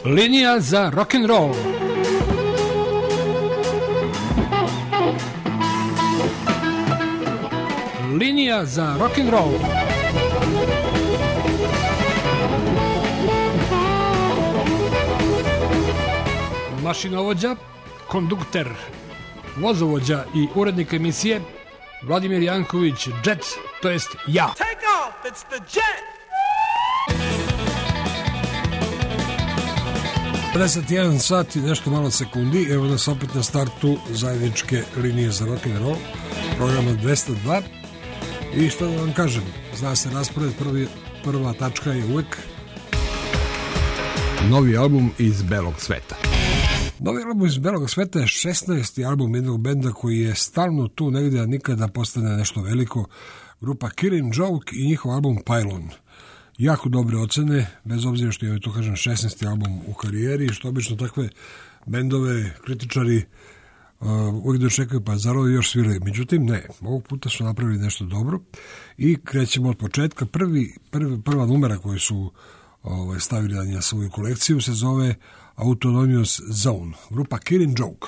Linija za rock'n'roll. Linija za rock'n'roll. Mašinovođa, kondukter, vozovođa i urednik emisije Vladimir Janković, Jet, to jest ja. Take off, it's the Jet! 51 sat i nešto malo sekundi, evo nas opet na startu zajedničke linije za rock'n'roll, programa 202. I što da vam kažem, zna se raspored, prva tačka je uvek novi album iz belog sveta. Novi album iz belog sveta je 16. album jednog benda koji je stalno tu negdje, a nikada postane nešto veliko. Grupa Killing Joke i njihov album Pylon. Jako dobre ocene, bez obzira što je to, kažem, 16. album u karijeri, što obično takve bendove kritičari uvijek dočekaju, pa zarado još sviraju. Međutim, ne, ovog puta su napravili nešto dobro i krećemo od početka. Prva numera koju su stavili na svoju kolekciju se zove Autonomous Zone, grupa Killing Joke.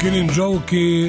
Killing Joke i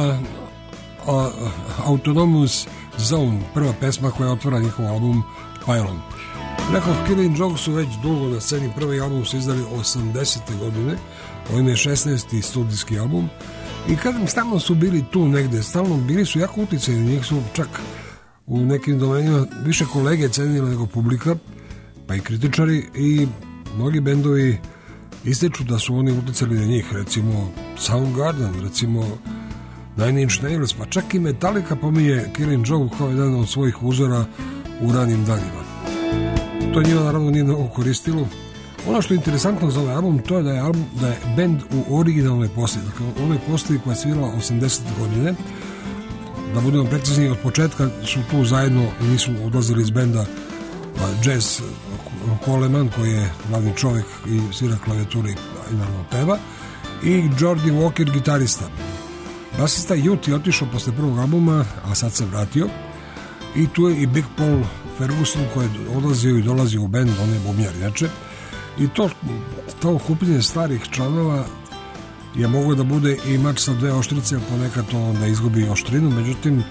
Autonomous Zone, prva pesma koja otvara njihov album Pylon. Rekao, Killing Joke su već dugo na sceni, prvi album su izdali 80. godine, ovim je 16. studijski album i kažem, stalno su bili tu negde, stalno bili su jako uticajni, njih su čak u nekim domenima više kolege cenili nego publika, pa i kritičari, i mnogi bendovi ističu da su oni uticali na njih, recimo Soundgarden, recimo Nine Inch Nails, pa čak i Metallica pominje Killing Joke kao jedan od svojih uzora u ranim danima. To njima naravno nije mnogo koristilo. Ono što je interesantno za ovaj album, to je da je bend u originalnoj postavi, dakle onoj postavi koja je svirala 80. godine. Da budemo precizni, od početka su tu zajedno i nisu odlazili iz benda Jazz Coleman, koji je glavni čovjek i svira klavijaturu i naravno peva, i Jordi Walker, gitarista. Basista Youth je otišao posle prvog albuma, a sad se vratio, i tu je i Big Paul Ferguson, koji je odlazio i dolazio u bend, on je bubnjar inače, i to okupljenje starih članova je moglo da bude i mač sa dve oštrice, ponekad to onda izgubi oštrinu. Međutim,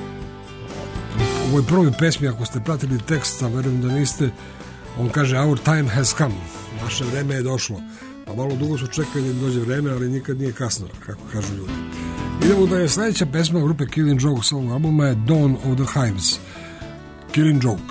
u ovoj prvoj pesmi, ako ste pratili tekst, a verujem da niste, on kaže Our time has come, naše vreme je došlo. Pa malo dugo su čekali da dođe vreme, ali nikad nije kasno, kako kažu ljudi. Idemo da je sledeća pesma grupe Killing Joke sa ovog albuma je Dawn of the Hives. Killing Joke.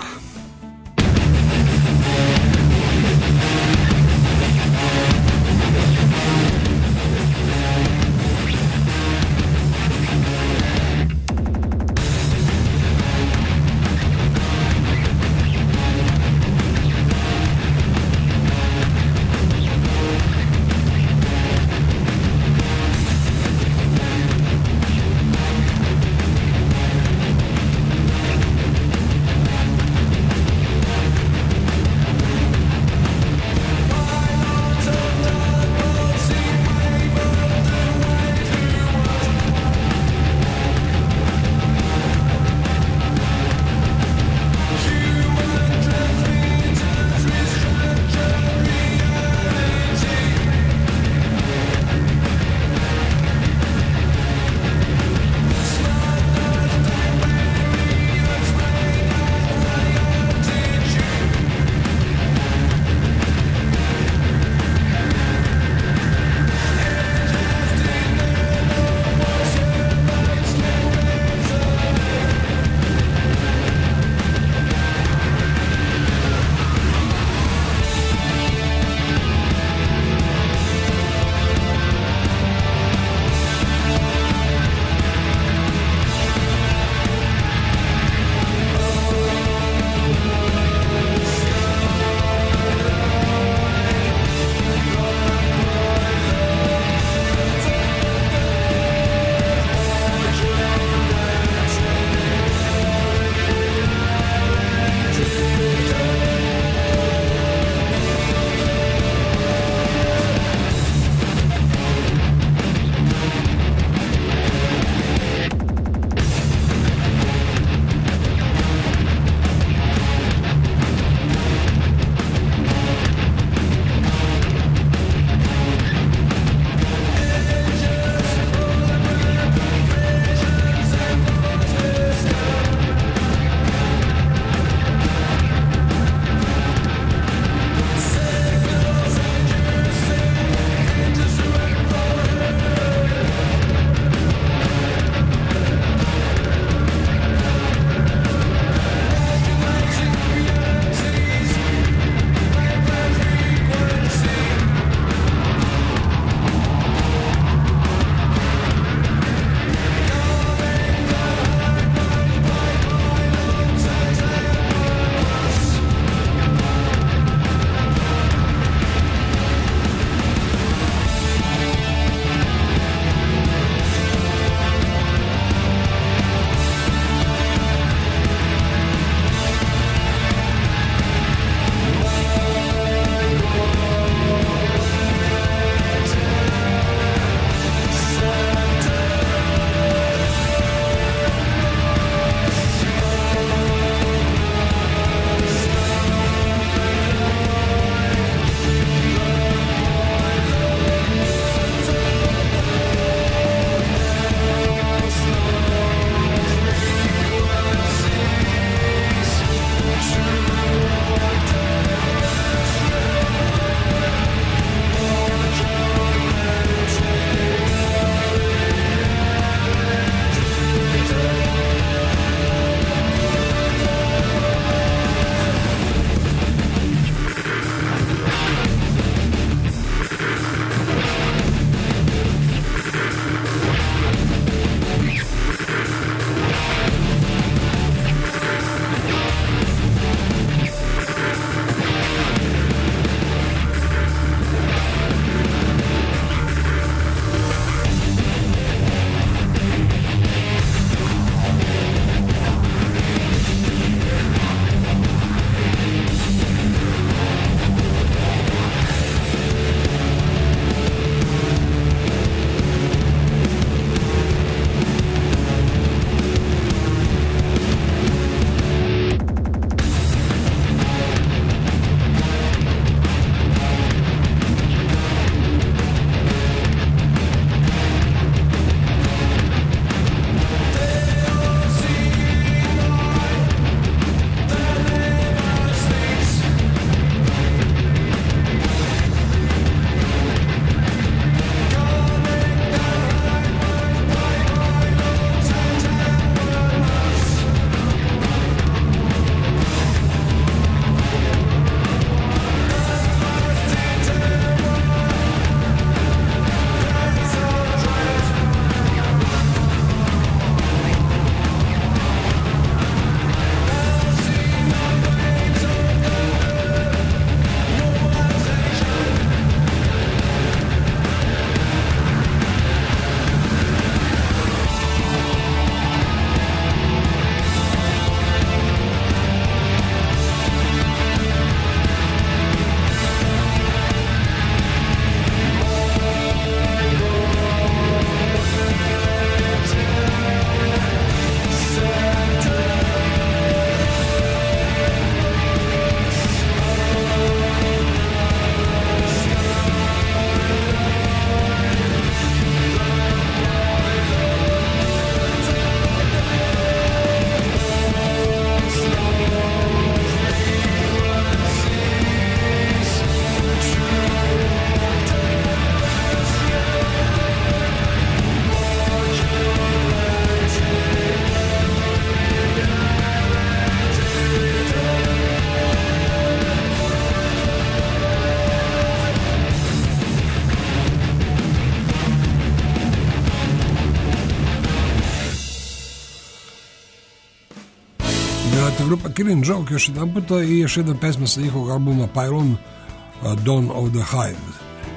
grupa Killing Joke još jedan puta i još jedna pesma sa njihovog albuma Pylon, Dawn of the Hive.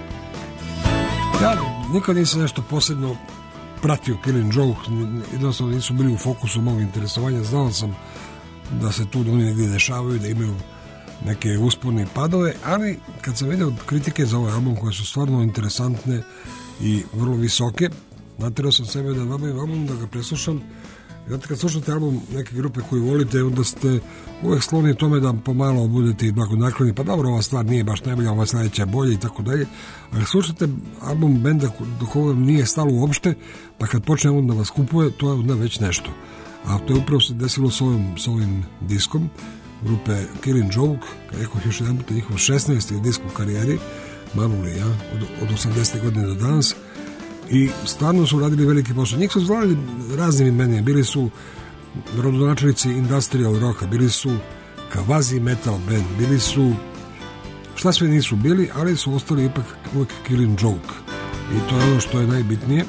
Ja nikad nisam nešto posebno pratio Killing Joke, jednostavno nisu bili u fokusu mog interesovanja, znao sam da se tu oni negdje dešavaju, da imaju neke uspone i padove, ali kad sam vidio kritike za ovaj album koje su stvarno interesantne i vrlo visoke, naterao sam sebe da nabavim album, da ga preslušam. Znate, kad slušate album neke grupe koju volite, onda ste uvek skloni tome da pomalo budete i blagonakloni, pa dobro, ova stvar nije baš najbolja, ova sledeća je bolja i tako dalje, ali slušate album benda do koga nije stalo uopšte, pa kad počne on da vas kupuje, to je onda već nešto. A to je upravo se desilo s ovim diskom grupe Killing Joke, kad rekao još jedan puta njihov 16. disk u karijeri, manuli, ja, od 80. godine do danas, i stvarno su radili veliki posao. Njih su zvali raznim imenima, bili su rodonačelnici industrial rocka, bili su kvazi metal band, bili su šta sve nisu bili, ali su ostali ipak uvijek Killing Joke i to je ono što je najbitnije.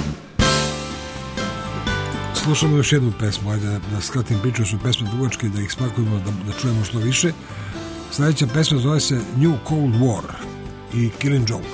Slušamo još jednu pesmu, ajde da skratim priču, su pesme dugačke, da ih spakujemo, da čujemo što više. Sljedeća pesma zove se New Cold War i Killing Joke.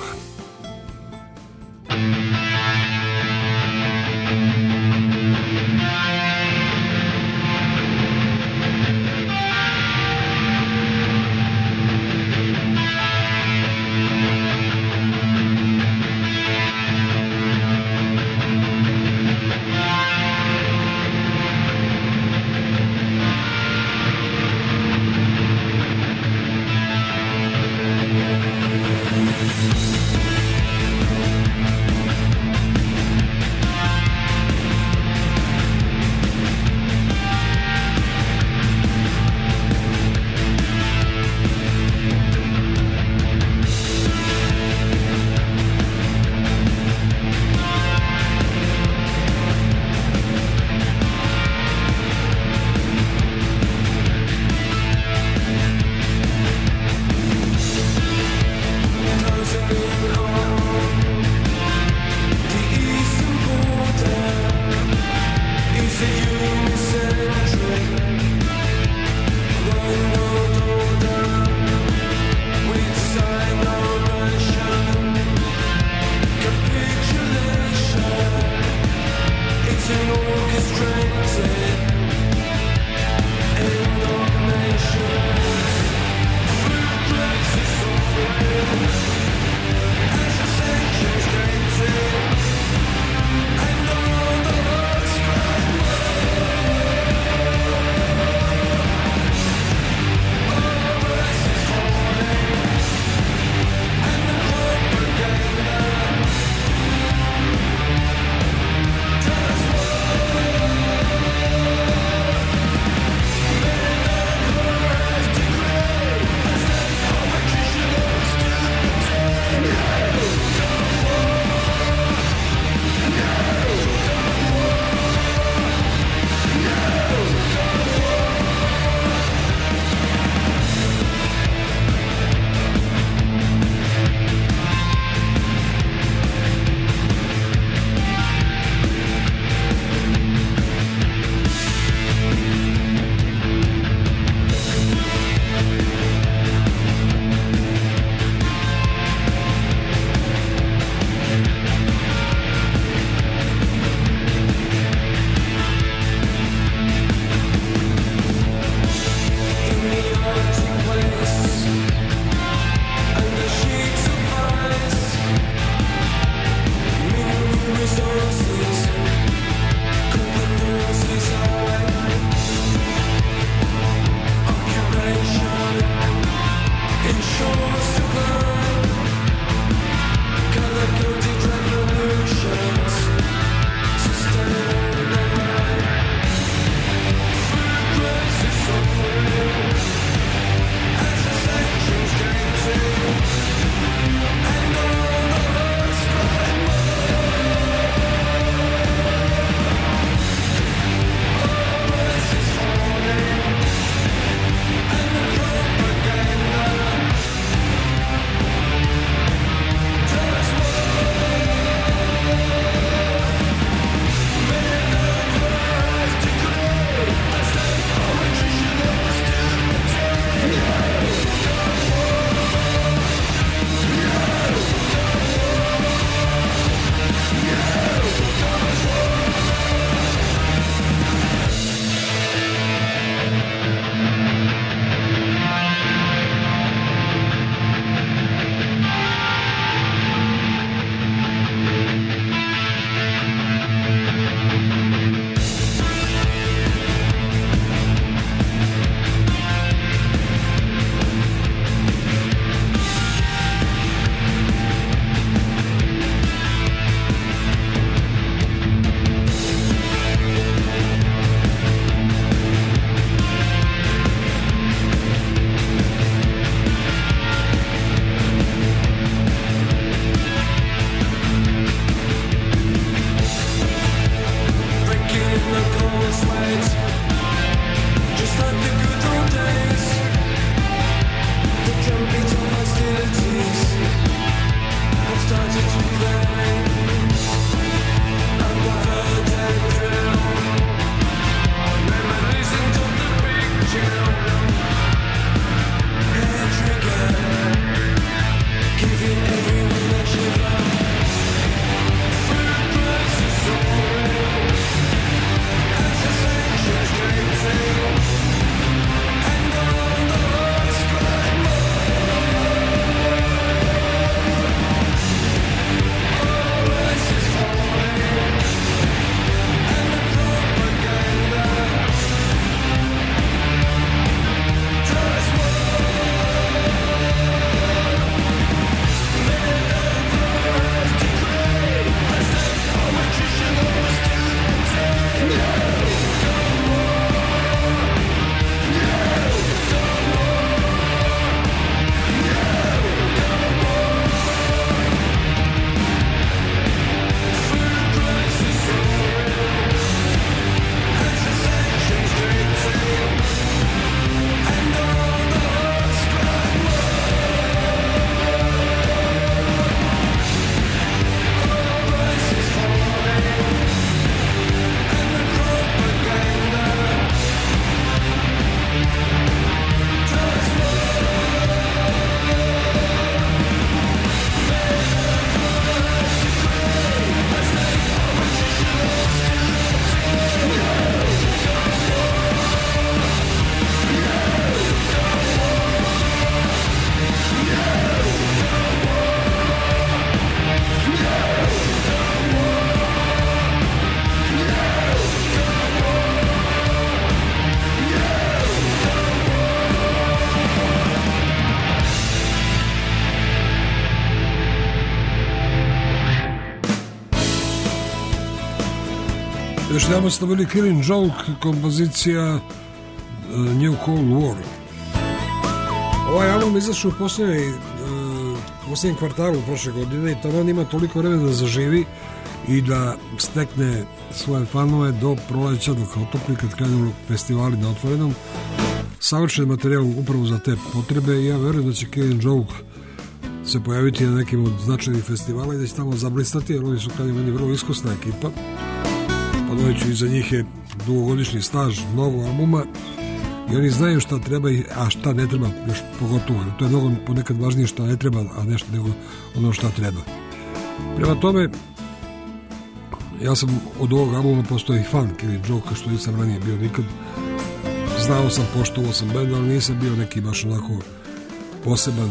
Još jedan ste bili Killing Joke, kompozicija New Cold War. Ovaj album izašao u posljednjem kvartalu prošle godine i tamo ima toliko vremena da zaživi i da stekne svoje fanove do proleća, dok otopli kad krenu festivali na otvorenom. Savršen materijal upravo za te potrebe i ja verujem da će Killing Joke se pojaviti na nekim od značajnih festivala i da će tamo zablistati, jer oni su krajnje meni vrlo iskusna ekipa. Ponoviću, iza njih je dugogodišnji staž, mnogo albuma i oni znaju šta treba, a šta ne treba, još pogotovo. To je mnogo ponekad važnije šta ne treba, a nešto nego ono šta treba. Prema tome, ja sam od ovog albuma postao i fan Killing Joke, što nisam ranije bio nikad. Znao sam, poštovao sam band, ali nisam bio neki baš onako poseban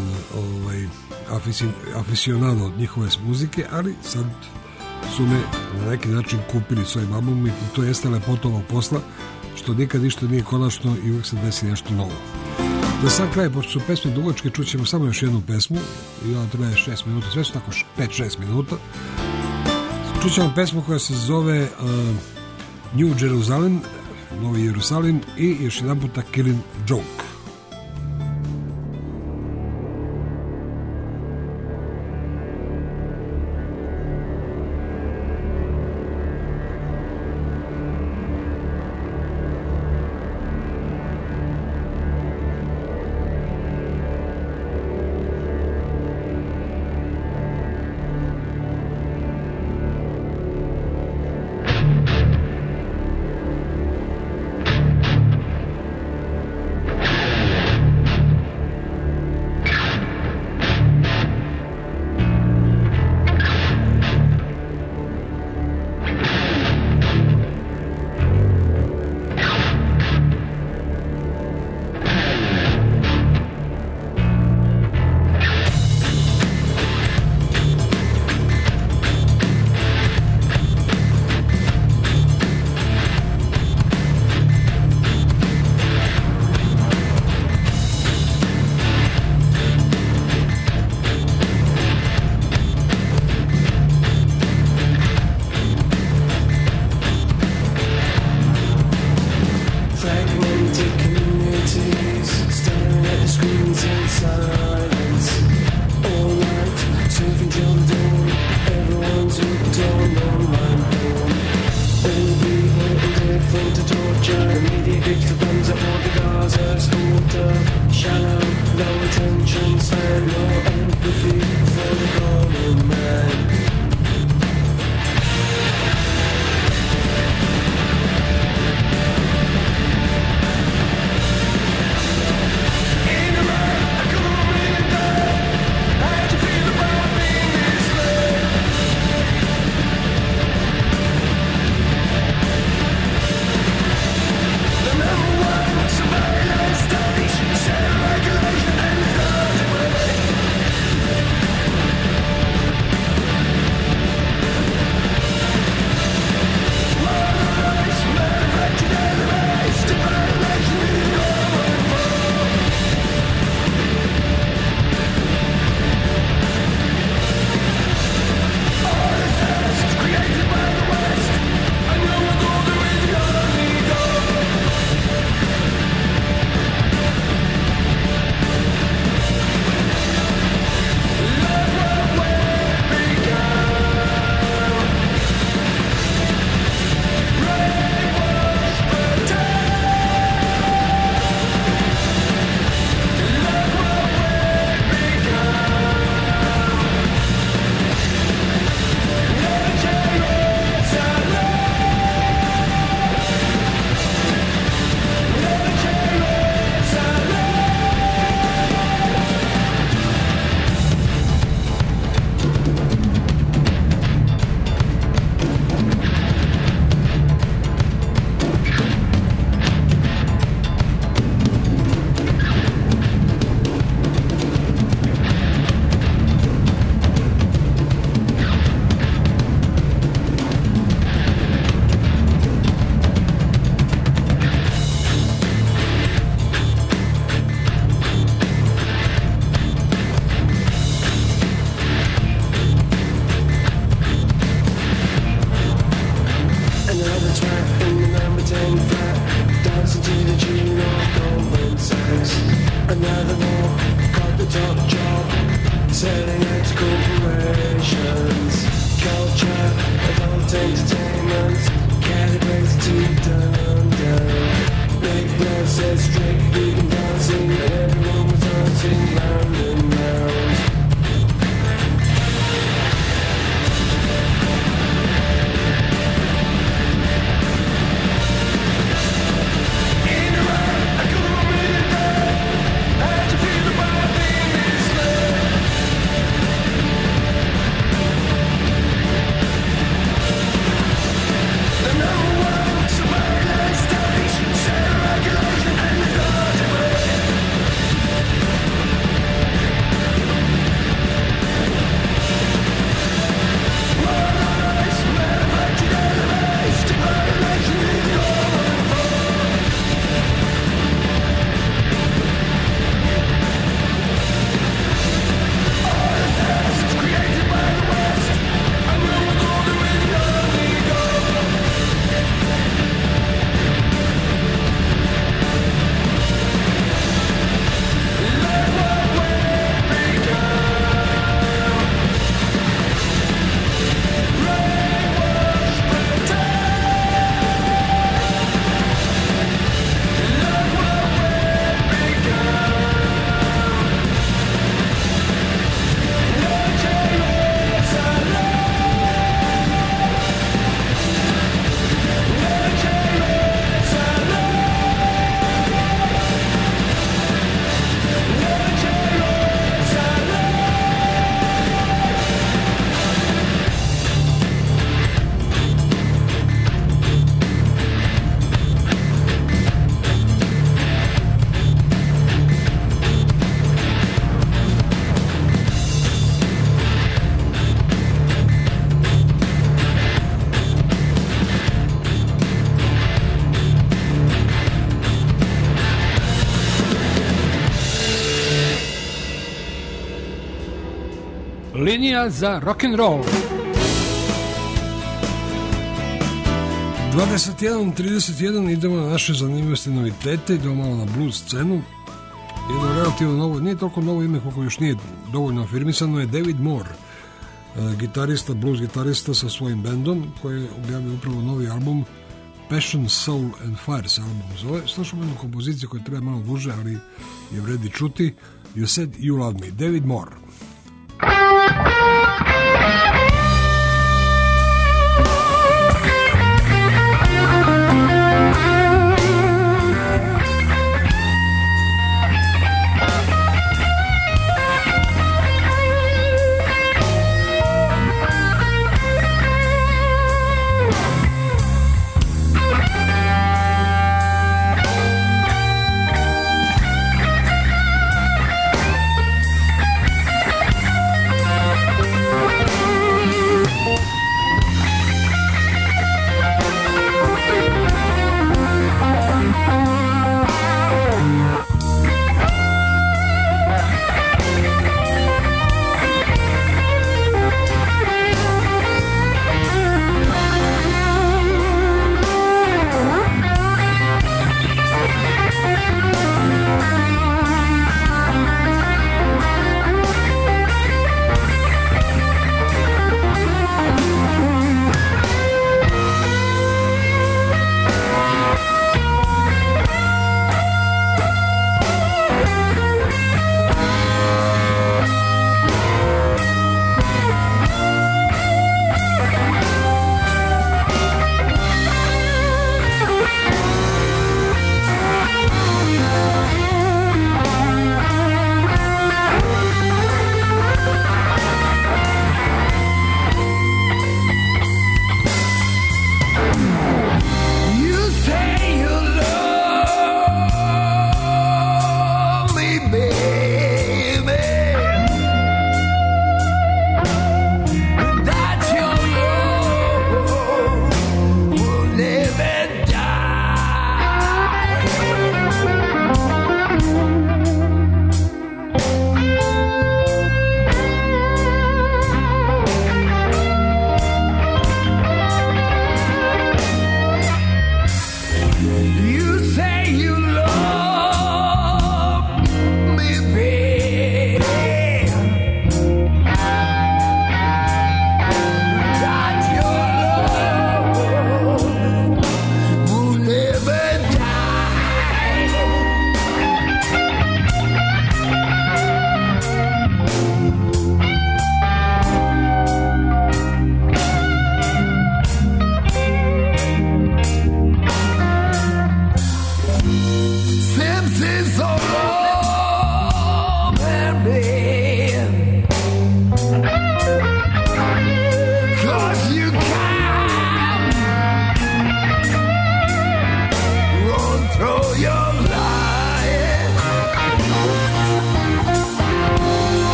aficionado od njihove muzike, ali sad su me na neki način kupili svojim albumom i to jeste lepota ovog posla, što nikad ništa nije konačno i uvijek se desi nešto novo. Za sam kraj, pošto su pesme dugačke, čućemo samo još jednu pesmu i ona traje 6 minuta, sve su tako 5-6 minuta. Čućemo pesmu koja se zove New Jerusalem, Novi Jerusalim, i još jedan puta Killing Joke. Surveillance studies, regulation and Linija za rock'n'roll. 21:31 idemo na naše zanimljivosti novitete, idemo malo na blues scenu. Jedno relativno novo, nije toliko novo ime koliko još nije dovoljno afirmisano, je David Moore, gitarista, blues gitarista sa svojim bendom koji je objavio upravo novi album Passion, Soul and Fire se album zove. Slušamo jednu kompoziciju koja treba malo duže, ali je vredi čuti. You Said You Love Me, David Moore.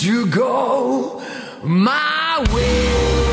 to go my way.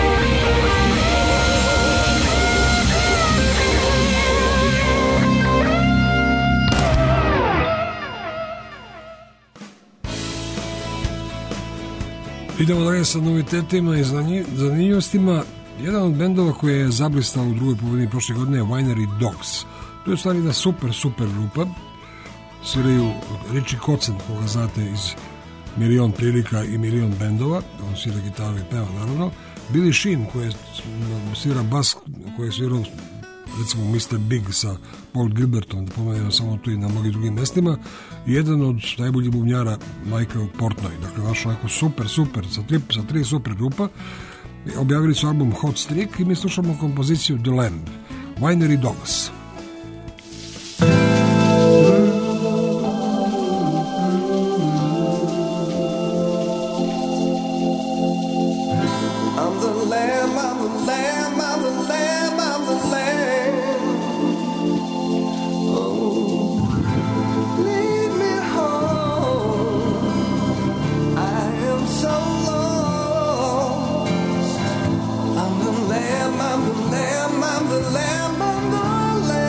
Idemo dalje sa novitetima i zanimljivostima. Jedan od bendova koji je zablistao u drugoj polovini prošle godine je Winery Dogs. To je u stvari jedna super grupa. Sviraju Richie Kotzen, koga znate iz Milion prilika i Milion bendova. On svira gitaru i peva, naravno. Billy Sheehan, koji svira bas, koji je svirao recimo Mr. Big sa Paul Gilbertom, da pomenem samo tu i na mnogim drugim mestima. I jedan od najboljih bubnjara Michael Portnoy. Dakle, baš onako super, sa tri super grupa. Objavili su album Hot Streak i mi slušamo kompoziciju The Lamb, Winery Dogs. I'm the lamb, I'm the lamb, I'm the lamb, I'm the lamb.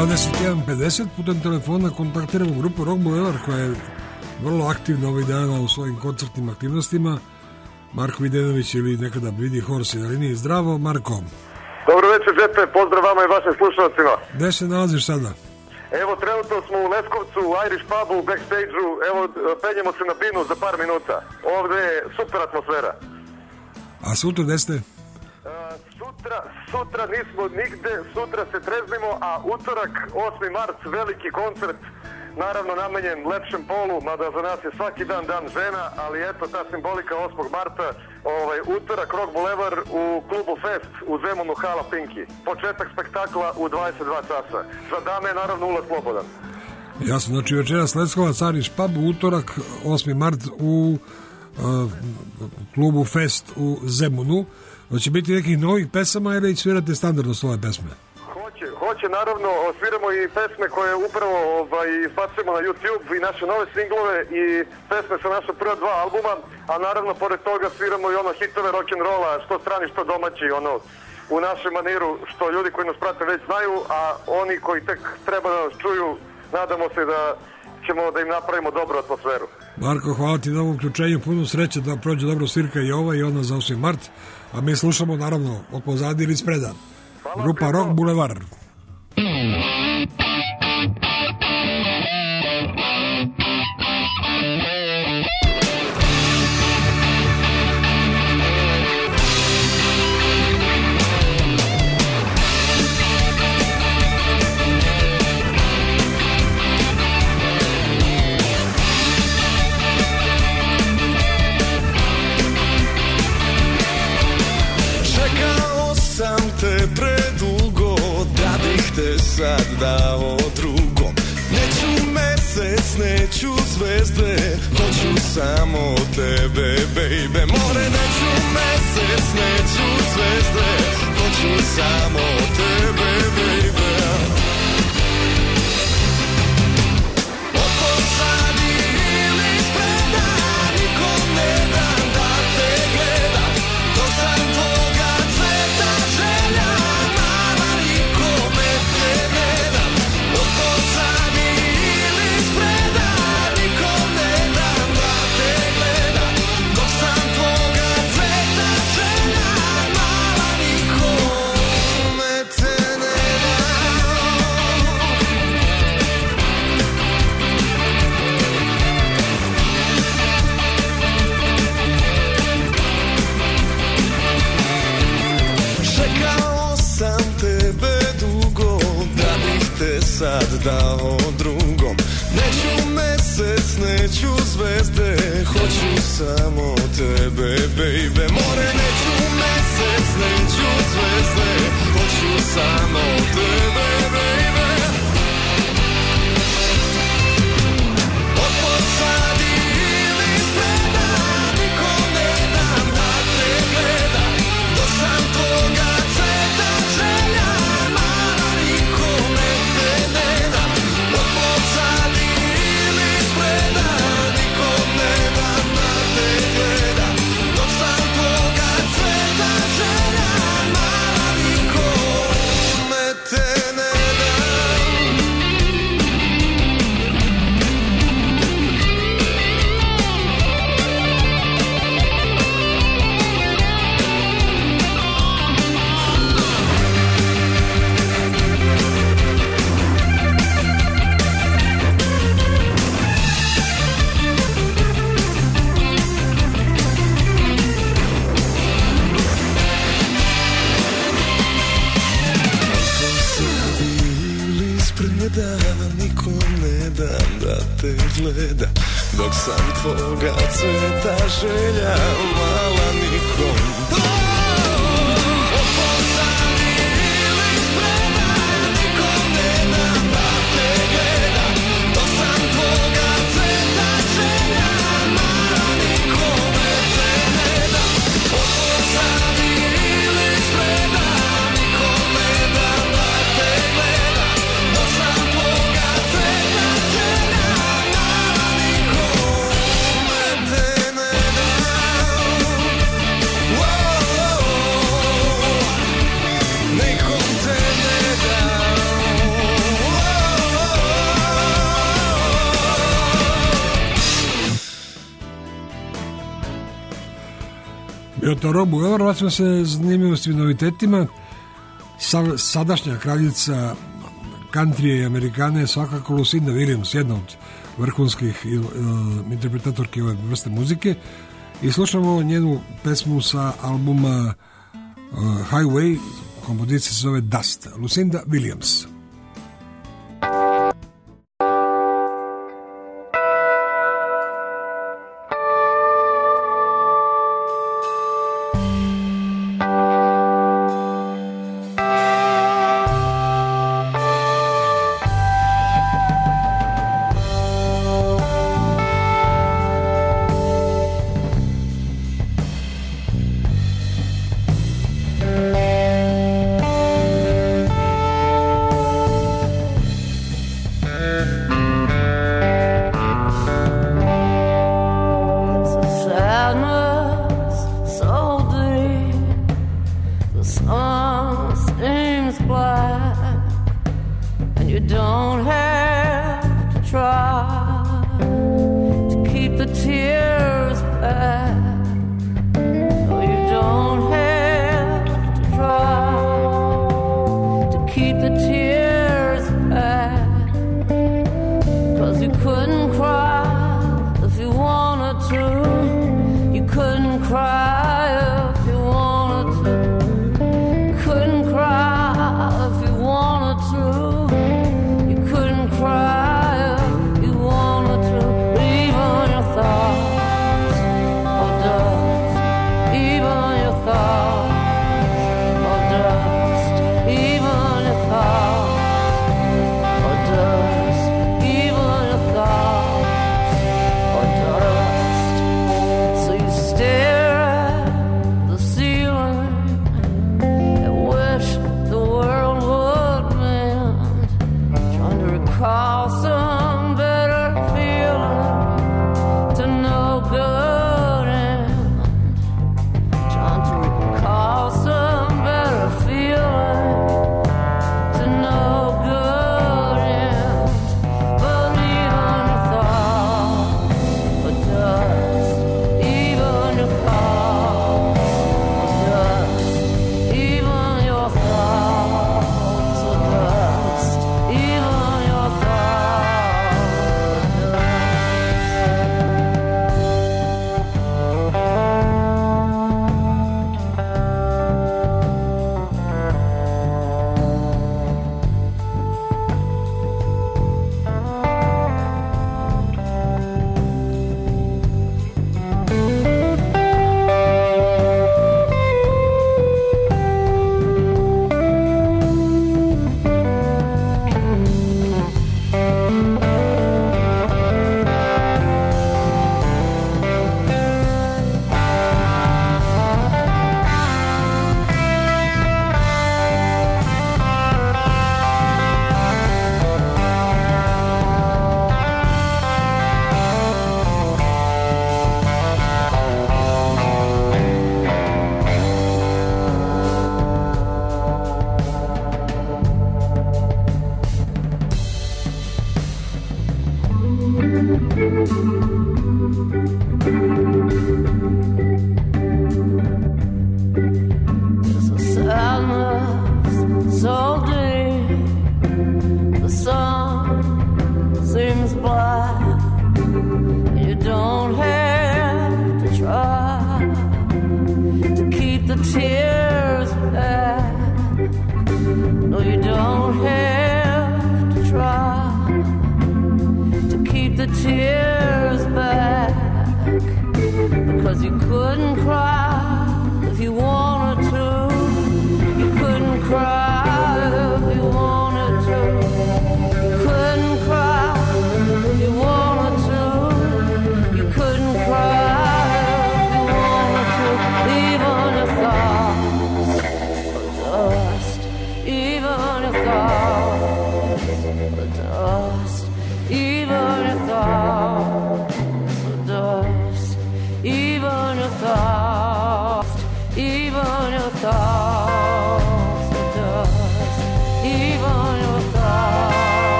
21.50 putem telefona kontaktiramo grupu Rock Boulevard koja je vrlo aktivna ovih dana u svojim koncertnim aktivnostima. Marko Videnović ili nekada Vidi Horse na liniji. Zdravo, Marko. Dobro večer, Džepe, pozdrav vama i vašim slušalcima. Gde se nalaziš sada? Evo, trenutno smo u Leskovcu, u Irish pubu, u backstage-u, evo, penjemo se na binu za par minuta. Ovde je super atmosfera. A sutra gde ste? Sutra nismo nigde, sutra se treznimo, a utorak, 8. mart, veliki koncert, naravno namenjen lepšem polu, mada za nas je svaki dan dan žena, ali eto ta simbolika 8. marta, utorak Rock Boulevard u klubu Fest u Zemunu, hala Pinky. Početak spektakla u 22 časa. Za dame je naravno ulaz slobodan. Jasno, znači večeras Leskovac, Irish pub, utorak 8. mart u klubu Fest u Zemunu. Hoće biti nekih novih pesama ili svirate standardno svoje pesme? Hoće, naravno, sviramo i pesme koje upravo izbacujemo na YouTube i naše nove singlove i pesme sa naša prva 2 albuma, a naravno, pored toga sviramo i ono hitove rock'n'rolla, što strani, što domaći, ono, u našem maniru, što ljudi koji nas prate već znaju, a oni koji tek treba da nas čuju, nadamo se da ćemo da im napravimo dobru atmosferu. Marko, hvala ti na ovom uključenju, puno sreće da prođe dobro svirka i ova i ona za 8. mart, a mi slušamo naravno od pozadi ili spreda. Grupa Rock Boulevard. Sad dao drugom. Neću mesec, neću zvezde, hoću samo tebe, baby. More, neću mesec, neću zvezde, hoću samo tebe, baby. Od pozadi ili spreda, nikom ne dam da te gledam. To sam tvoga cveta želja, mala, nikome te ne dam. Od pozadi ili spreda, nikom ne dam da te gledam. To sam tvoga cveta želja, mala, nikome te ne Čekao sam tebe dugo, da bih te sad dao drugom. Neću mesec, neću zvezde, hoću samo tebe, baby. More, neću mesec, neću zvezde, hoću samo tebe, baby. Od pozadi ili spreda, nikom ne dam da te gledam. To sam tvoga cveta želja, mala, nikome te ne dam. Od pozadi ili spreda, nikom ne dam da te gledam. To sam tvoga cveta želja, mala, nikome te ne da nikom ne dam da te gleda. Dok sam tvoga cveta želja, mala, nikom. Od pozadi ili spreda, nikom ne dam da te gleda. Dok sam tvoga cveta želja, mala, nikome te ne dam. Od pozadi ili spreda, nikom ne dam da te gleda. Dok sam tvoga cveta želja, mala, nikome te ne dam. Wow. Kyoto Robu. Vratimo se zanimljivostim novitetima. Sadašnja kraljica country i Amerikane je svakako Lucinda Williams, jedna od vrhunskih interpretatorke ove vrste muzike. I slušamo njenu pesmu sa albuma Highway, kompozicija se zove Dust. Lucinda Williams. Even your thoughts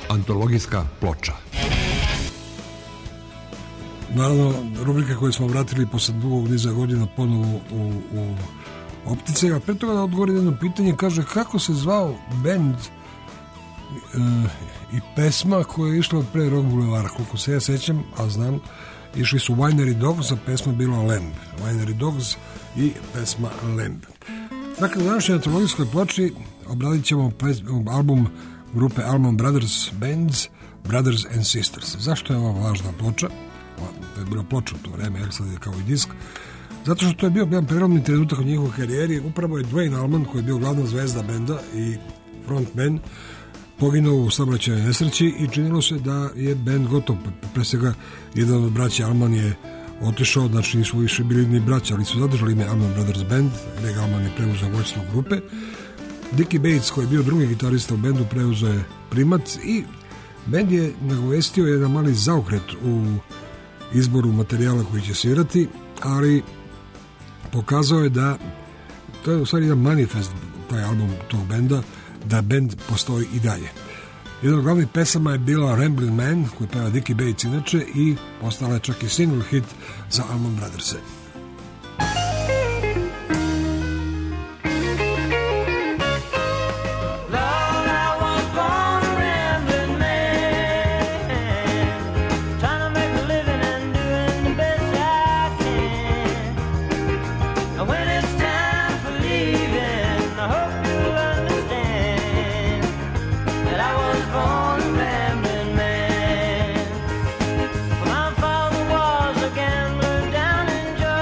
antologijska ploča. Naravno, rubrika koju smo vratili posle dugog niza godina ponovo u optice, a pre toga da odgovori jedno pitanje, kaže kako se zvao bend i pesma koja je išla pre Rock Boulevara, koliko se ja sećam, a znam, išli su Winery Dogs, a pesma bila Lamb. Winery Dogs i pesma Lamb. Dakle, u današnjoj antologijskoj ploči obradit ćemo album grupe Allman Brothers Bands, Brothers and Sisters. Zašto je ova važna ploča? To je bila ploča u to vreme, jer sad je kao i disk. Zato što to je bio jedan prelomni trenutak u njihovoj karijeri. Upravo je Duane Allman, koji je bio glavna zvezda benda i frontman, poginuo u saobraćajnoj nesreći i činilo se da je bend gotov. Pre svega, jedan od braća Allman je otišao, znači nisu više bili ni braća, ali su zadržali ime Allman Brothers Band. Greg Allman je preuzeo vođstvo grupe. Dickie Bates, koji je bio drugi gitarista u bendu, preuzeo je primat i bend je nagovestio jedan mali zaokret u izboru materijala koji će svirati, ali pokazao je da to je u stvari jedan manifest, taj album tog benda, da bend postoji i dalje. Jedna od glavnih pesama je bila Ramblin' Man, koju peva Dickie Bates inače, i postala je čak i single hit za Allman Brothers. My father was a gambler down in Georgia.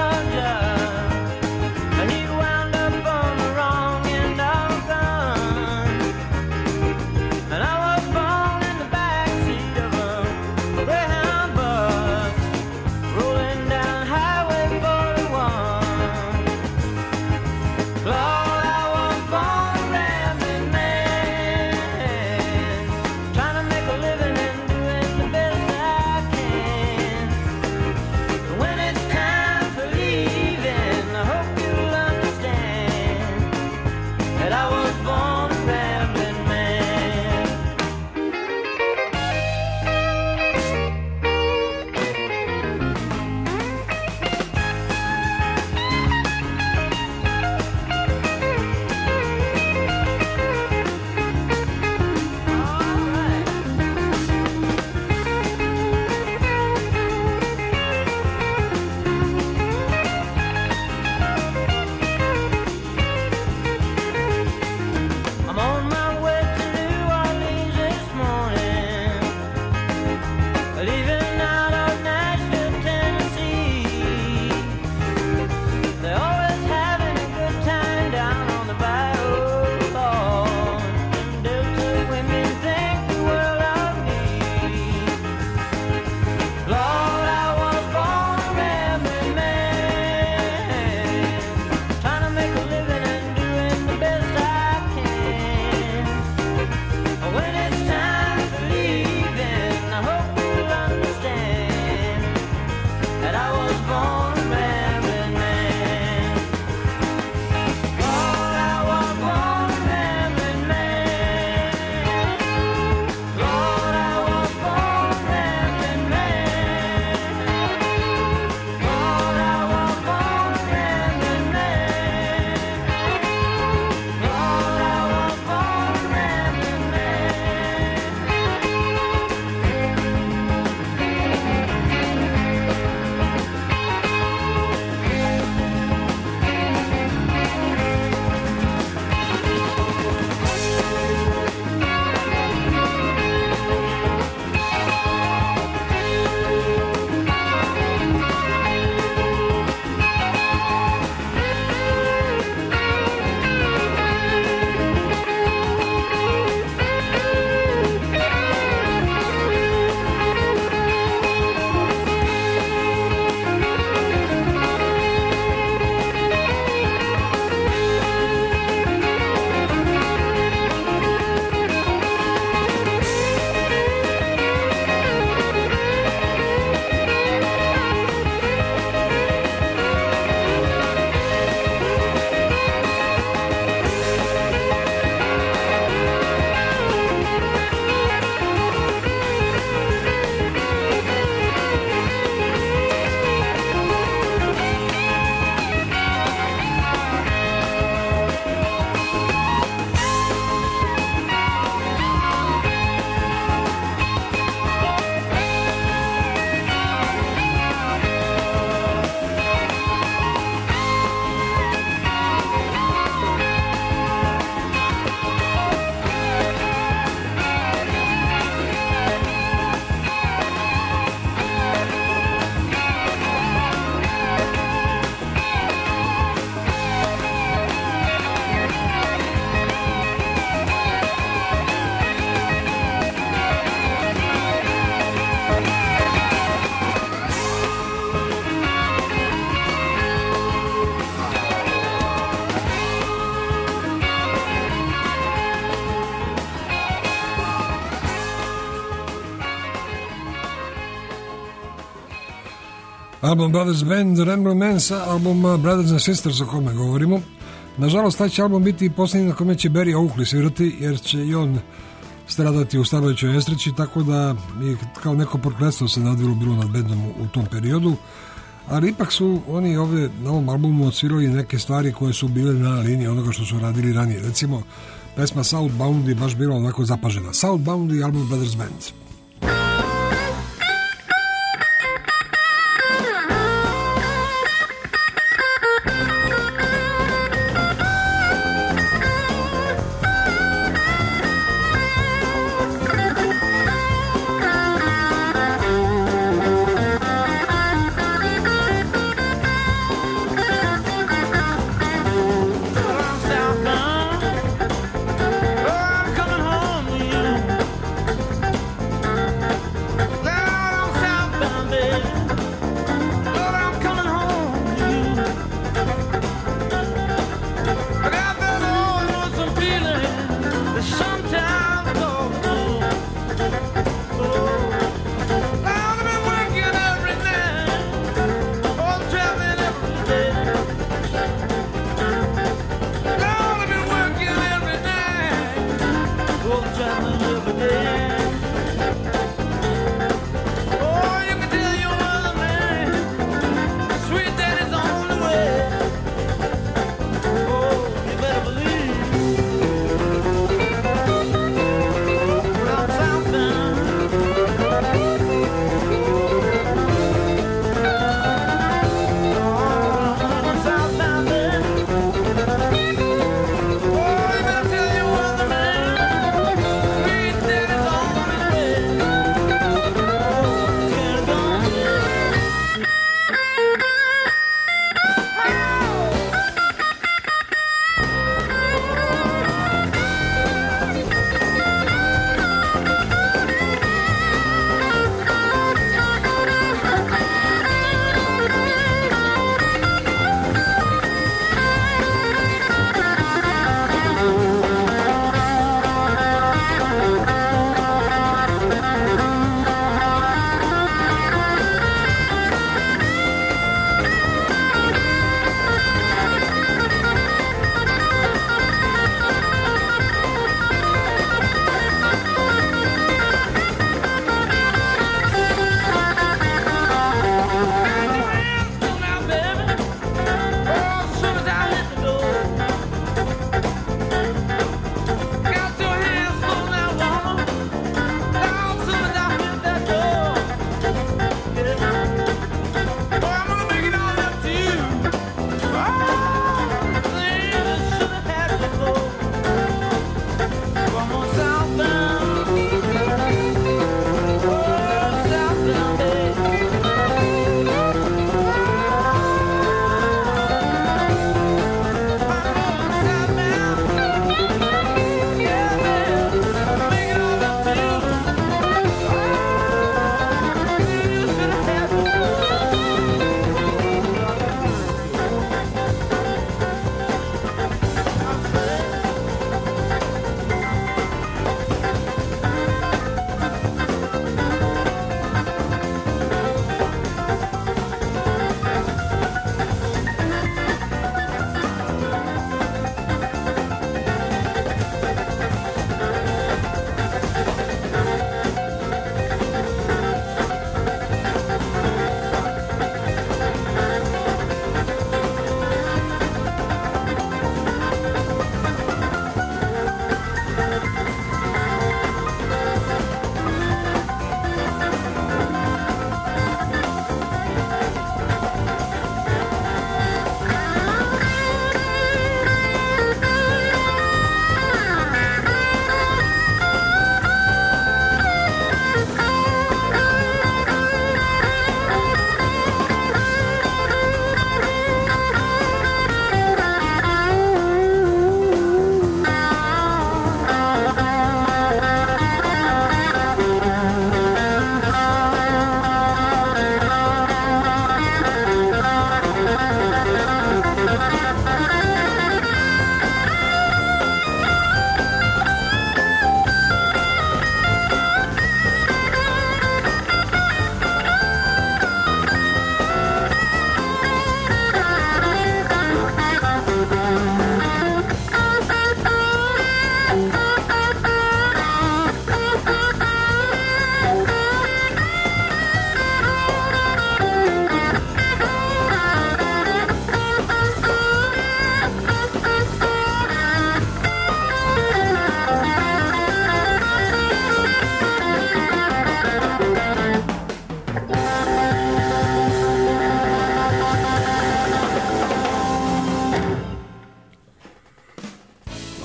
Album Brothers Band, Ramblin' Man sa albuma Brothers and Sisters o kome govorimo. Nažalost, taj će album biti posljednji na kome će Barry Oakley svirati, jer će i on stradati u starajućoj nesreći, tako da je kao neko prokletstvo se nadvilo bilo nad bandom u tom periodu. Ali ipak su oni ovdje na ovom albumu odsvirali neke stvari koje su bile na liniji onoga što su radili ranije. Recimo, pesma Southbound je baš bila onako zapažena. Southbound i album Brothers Band.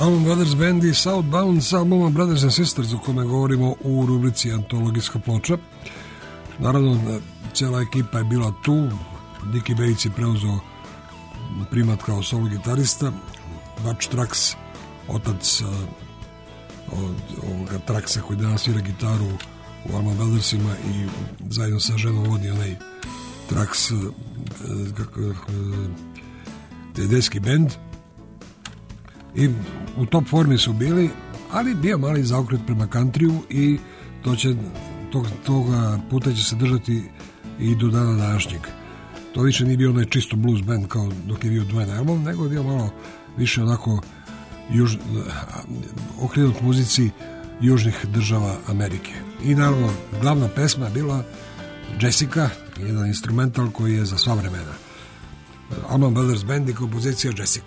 Allman Brothers Band i Southbound sa albuma Brothers and Sisters, o kome govorimo u rubrici Antologijska ploča. Naravno, cijela ekipa je bila tu. Dickie Bates je preuzeo primat kao solo gitarista. Butch Trax, otac od ovoga Traxa koji danas svira gitaru u Allman Brothersima i zajedno sa ženom vodi onaj Trax dedejski band. I u top formi su bili, ali bio mali zaokret prema countryu i toga puta će se držati i do dana današnjeg. To više nije bio onaj čisto blues band kao dok je bio Duane Allman, nego je bio malo više onako okrenut muzici južnih država Amerike. I naravno, glavna pesma je bila Jessica, jedan instrumental koji je za sva vremena. Allman Brothers Band i kompozicija Jessica.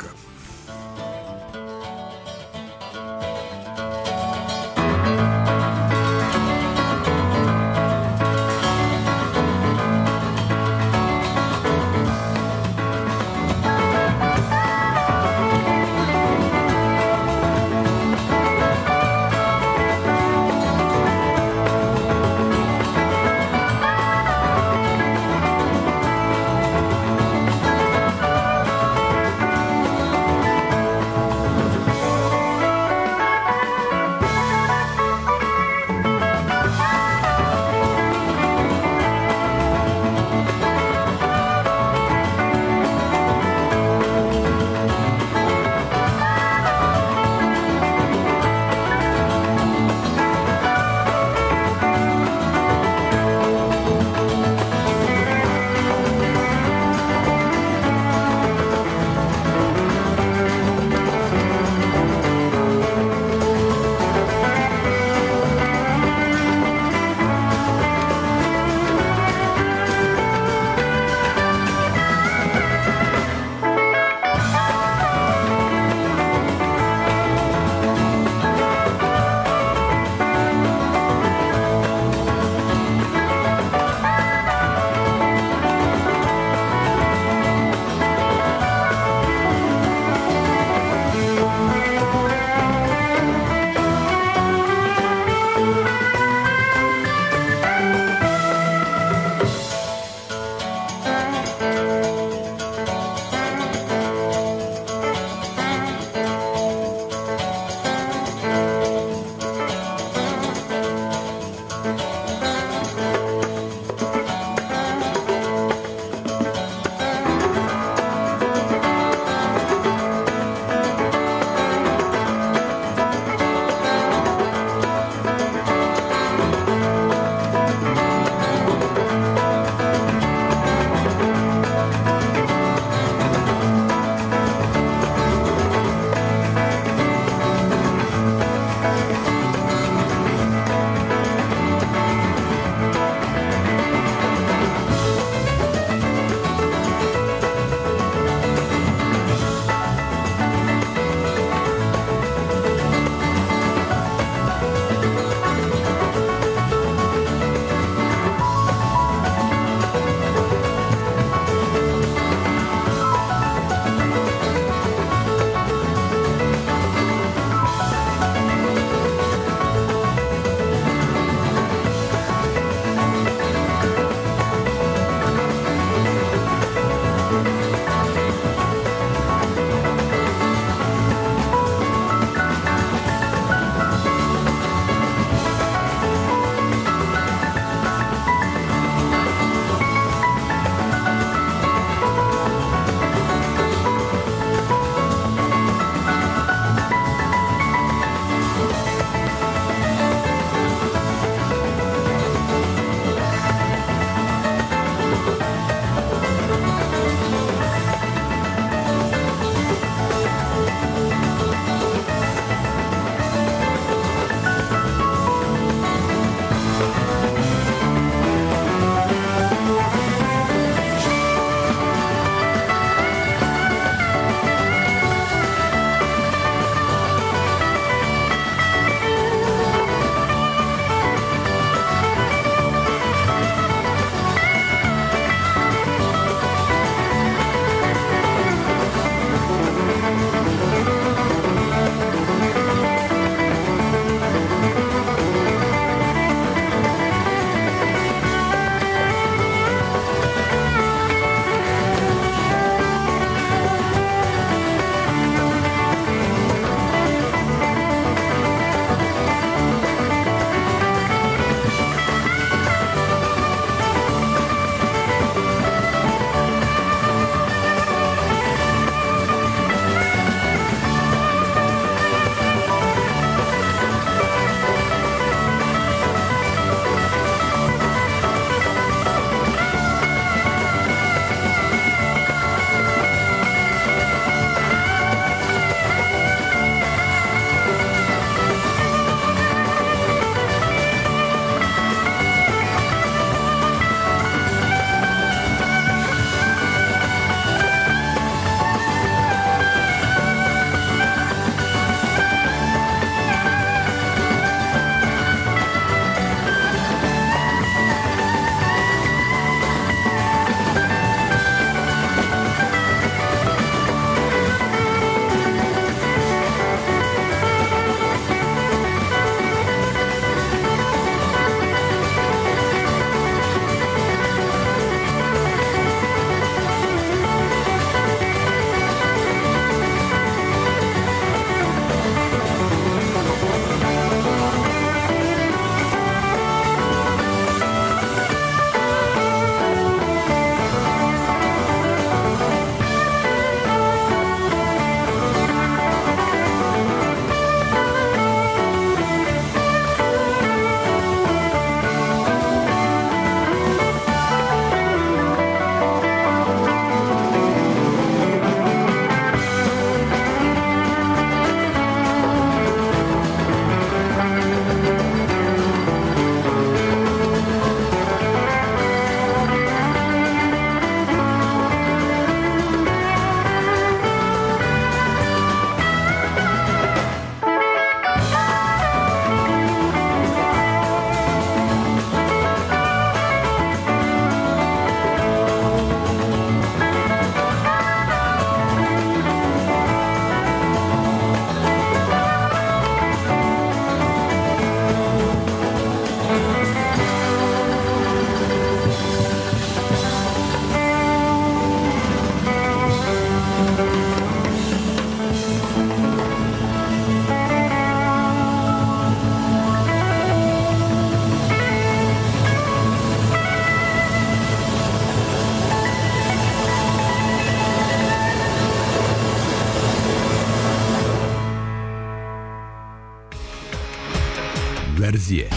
verzije.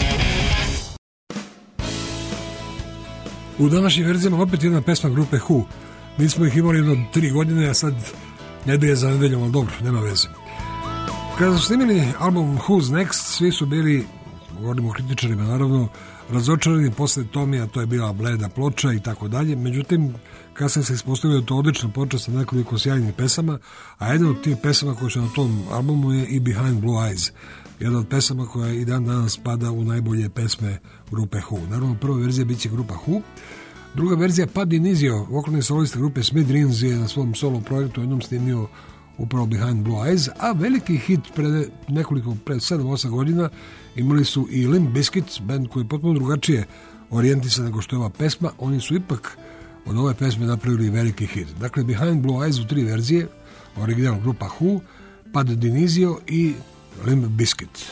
U današnjim verzijama opet jedna pesma grupe Who. Mi smo ih imali jedno 3 godine, a sad nedelje za nedeljom, ali dobro, nema veze. Kada su snimili album Who's Next, svi su bili, govorimo o kritičarima naravno, razočarani posle Tomija, to je bila bleda ploča i tako dalje. Međutim, kasnije se ispostavio da to odlična ploča sa nekoliko sjajnih pesama, a jedna od tih pesama koje su na tom albumu je i Behind Blue Eyes. Jedna od pesama koja i dan danas spada u najbolje pesme grupe Who. Naravno, prva verzija biće grupa Who. Druga verzija, Pat Dinizio, vokalni solista grupe Smithereens, je na svom solo projektu jednom snimio upravo Behind Blue Eyes, a veliki hit pred 7-8 godina imali su i Limp Bizkit, band koji je potpuno drugačije orijentisan nego što je ova pesma. Oni su ipak od ove pesme napravili veliki hit. Dakle, Behind Blue Eyes u 3 verzije, original grupa Who, Pat Dinizio i Limp Bizkit.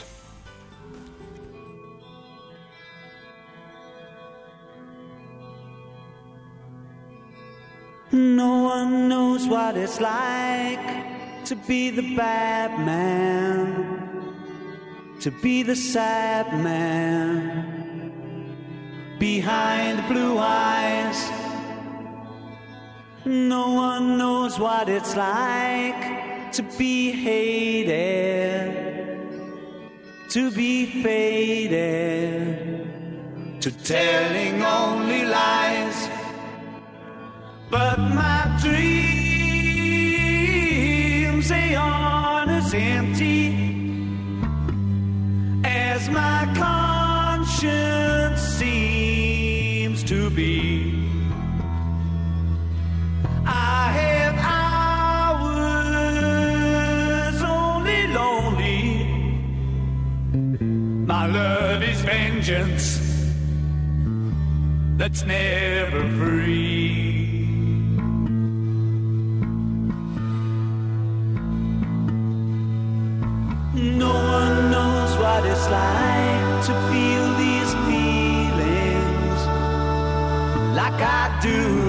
No one knows what it's like to be the bad man, to be the sad man behind the blue eyes. No one knows what it's like to be hated, to be faded, to telling only lies. But my dreams, they aren't as empty as my conscience seems to be. I have hours only lonely. My love is vengeance that's never free. No one knows what it's like to feel these feelings like I do,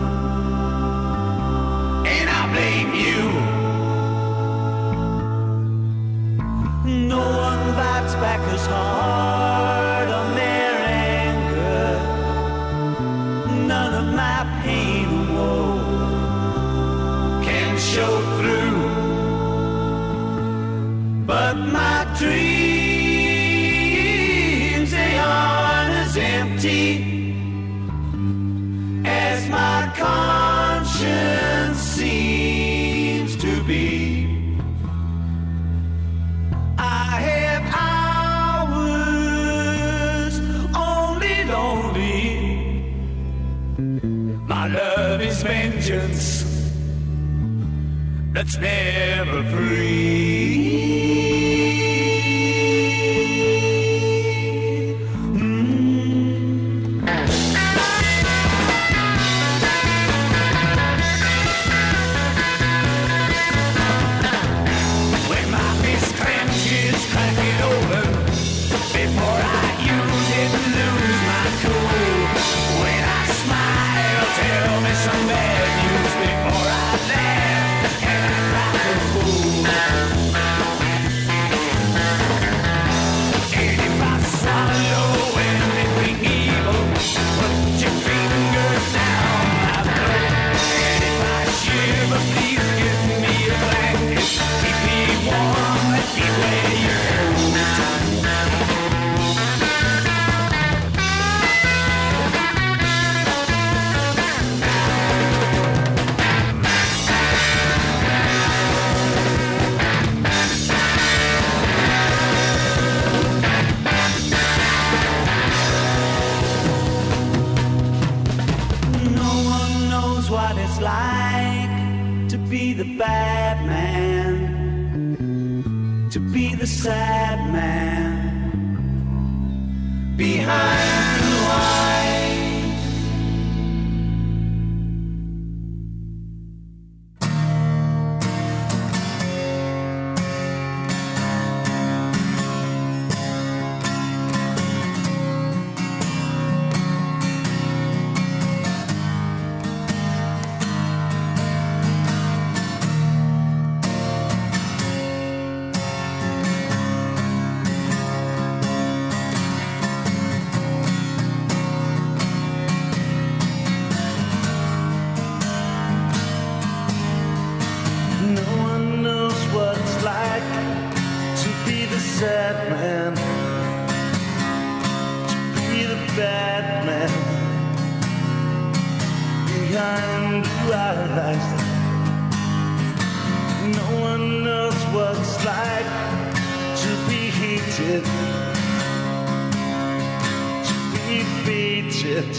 and I blame you. No one bites back as hard on their anger. None of my pain or woe can show through. But my dreams, they aren't as empty as my conscience seems to be. I have hours only lonely. My love is vengeance that's never free. The sad man behind blue eyes. bad man behind blue eyes. No one knows what it's like to be hated, to be fated,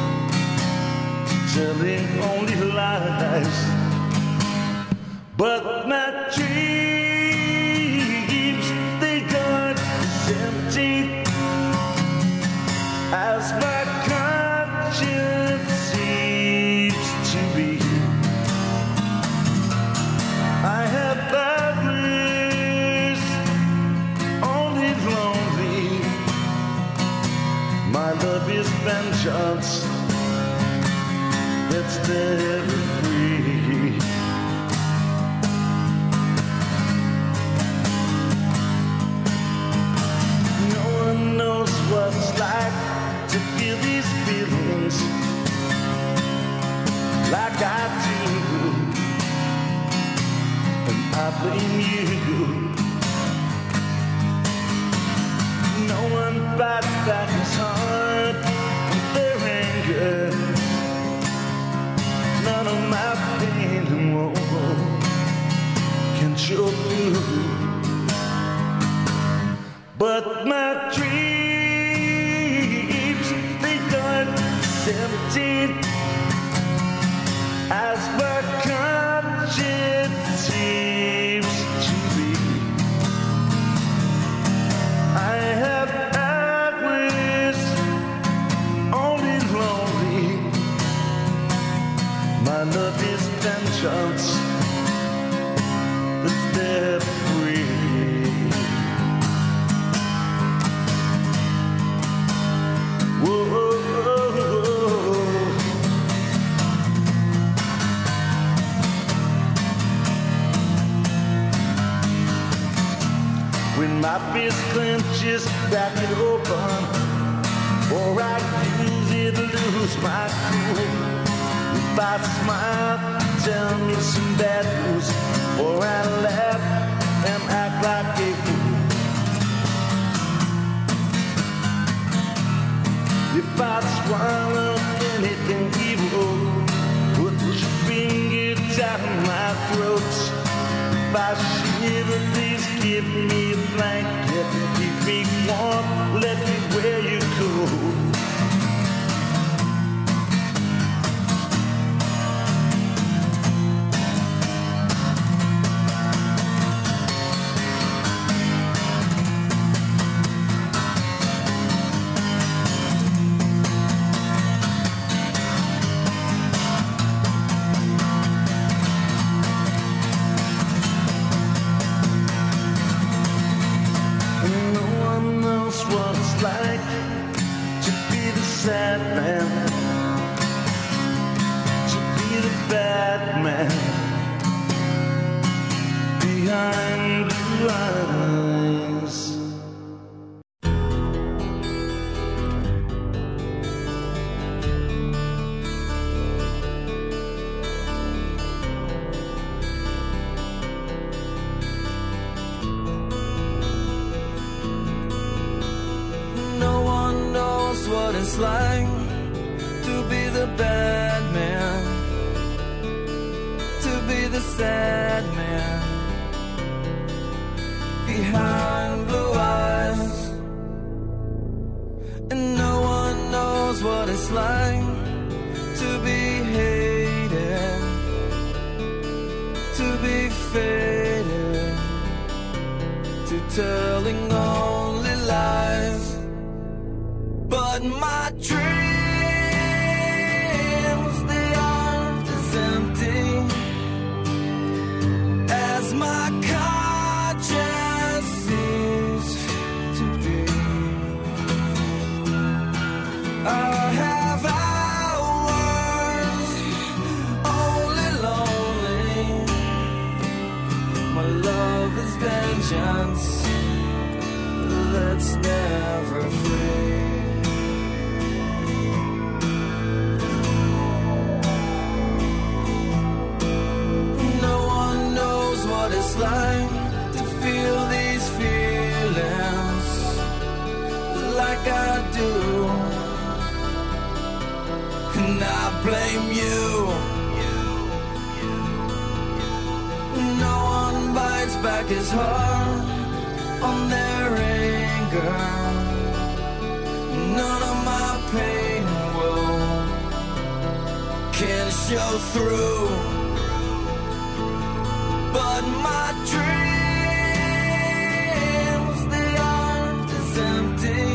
telling only lies. But my dreams, they died as empty as my conscience seems to be. I have others, only lonely. My love is vengeance that's never free. No one knows what it's like to feel these feelings like I do, and I blame you. No one bites back his heart with their anger. None of my pain and woe can show through. But my dreams, they died empty as my conscience seems to be. I have hours, only lonely. My love is vengeance that's never free. Whoa. When my fist clenches, crack it open, or I use it to lose my cool. If I smile, tell me some bad news, or I laugh and act like a fool. If I swallow anything evil, put your finger down my throat. If I shiver, please give me a blanket. Keep me warm, let me wear you cool. Sad man, to be the bad man behind blue eyes. No one knows what it's like to be the bad man, to be the sad man behind blue eyes. And no one knows what it's like to be hated, to be faded, to telling only lies. But my dreams, they aren't as empty as my conscience seems to be. I have hours, only lonely. My love is vengeance that's never free. It's like and I blame you. No one bites back his heart on their anger. None of my pain can show through, but my dreams, they aren't as empty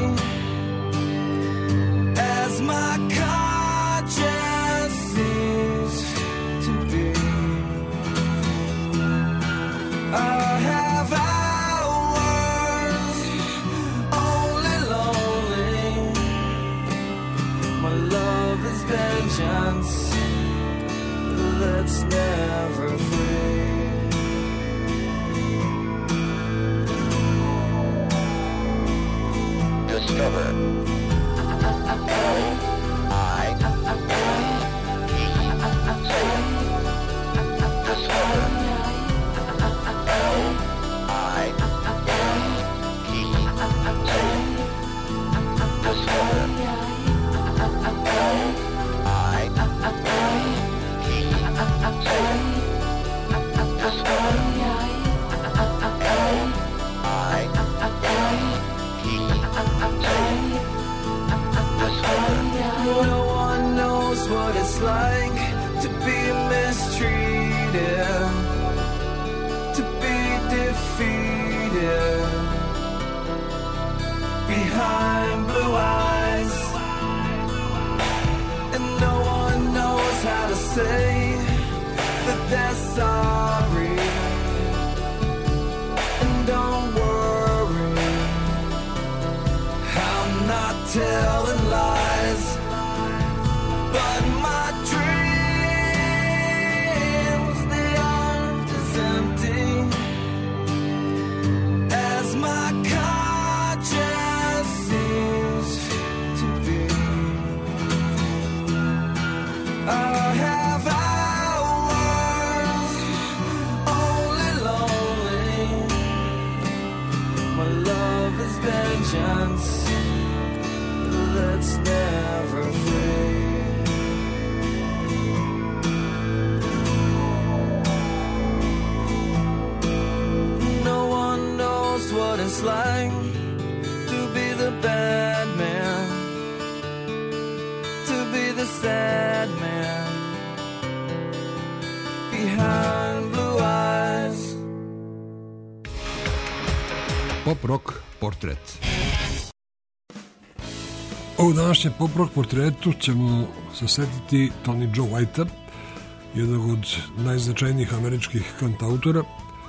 as my conscience seems to be. I have hours only lonely. My love is vengeance that's never free. Discover no one knows what it's like to be mistreated, to be defeated behind blue eyes, and no one knows how to say that they're sorry. And don't worry, I'm not telling lies, but my dreams, they aren't as empty as my conscience seems to be. I have hours only lonely. My love is vengeance that's never free. No one knows what it's like to be the bad man, to be the sad man behind blue eyes. Pop rock portret. U današnjem pop rock portretu ćemo se setiti Tony Joe Whitea, jednog od najznačajnijih američkih kantautora,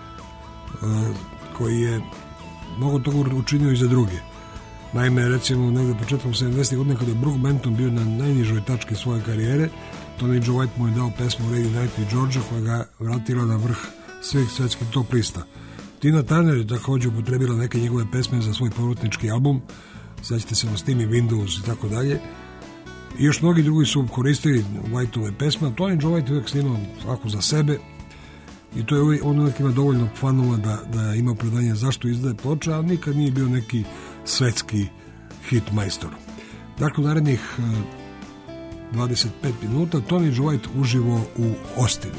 koji je mnogo toga učinio i za druge. Naime, recimo, negde početkom 70. godine, kada je Brook Benton bio na najnižoj tački svoje karijere, Tony Joe White mu je dao pesmu Lady Night i Georgia, koja ga vratila na vrh svih svetskih top lista. Tina Turner je također upotrebila neke njegove pesme za svoj povratnički album, sećate se na Steam i Windows i tako dalje. I još mnogi drugi su koristili Whiteove pesme, a Tony Joe White uvijek snimao svako za sebe i to je on uvijek ima dovoljno fanova da ima opravdanje zašto izdaje ploče, a nikad nije bio neki svetski hit majstor. Dakle, u narednih 25 minuta Tony Joe White uživo u Austinu.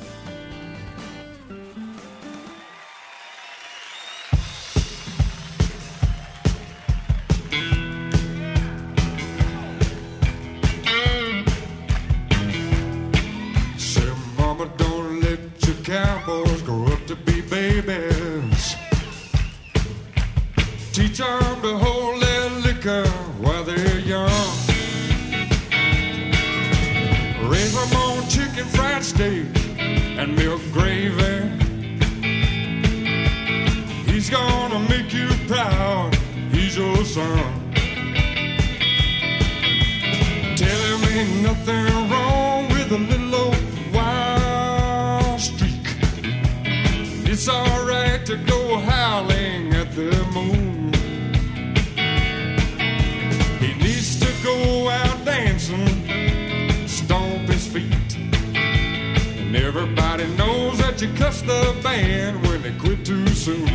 Cowboys grow up to be babies. Teach them to hold their liquor while they're young. Raise them on chicken fried steak and milk gravy. He's gonna make you proud, he's your son. Tell him ain't nothing wrong with a little old wild streak. It's alright to go howling at the moon. He needs to go out dancing, stomp his feet. And everybody knows that you cuss the band when they quit too soon.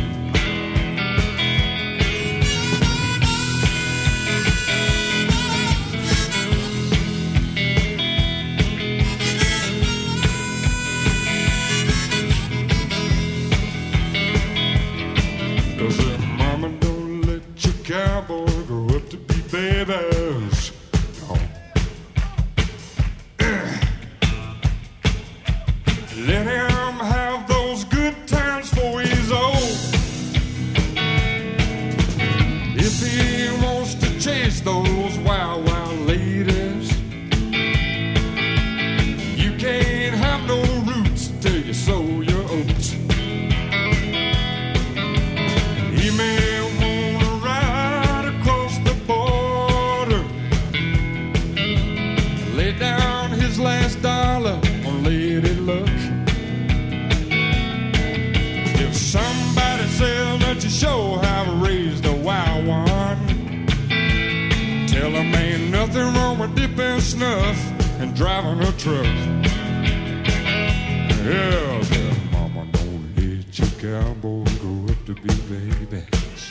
years. Oh. Let him have those good times before he's old. If he wants to chase those wild, wild ladies, you can't have no roots till you sow your oats. He may wanna ride across the border, lay down his last dollar on Lady Luck. If somebody says that you sure have raised a wild one, tell them ain't nothing wrong with dipping snuff and driving a truck. Yeah, but mama, don't let your cowboys grow up to be babies.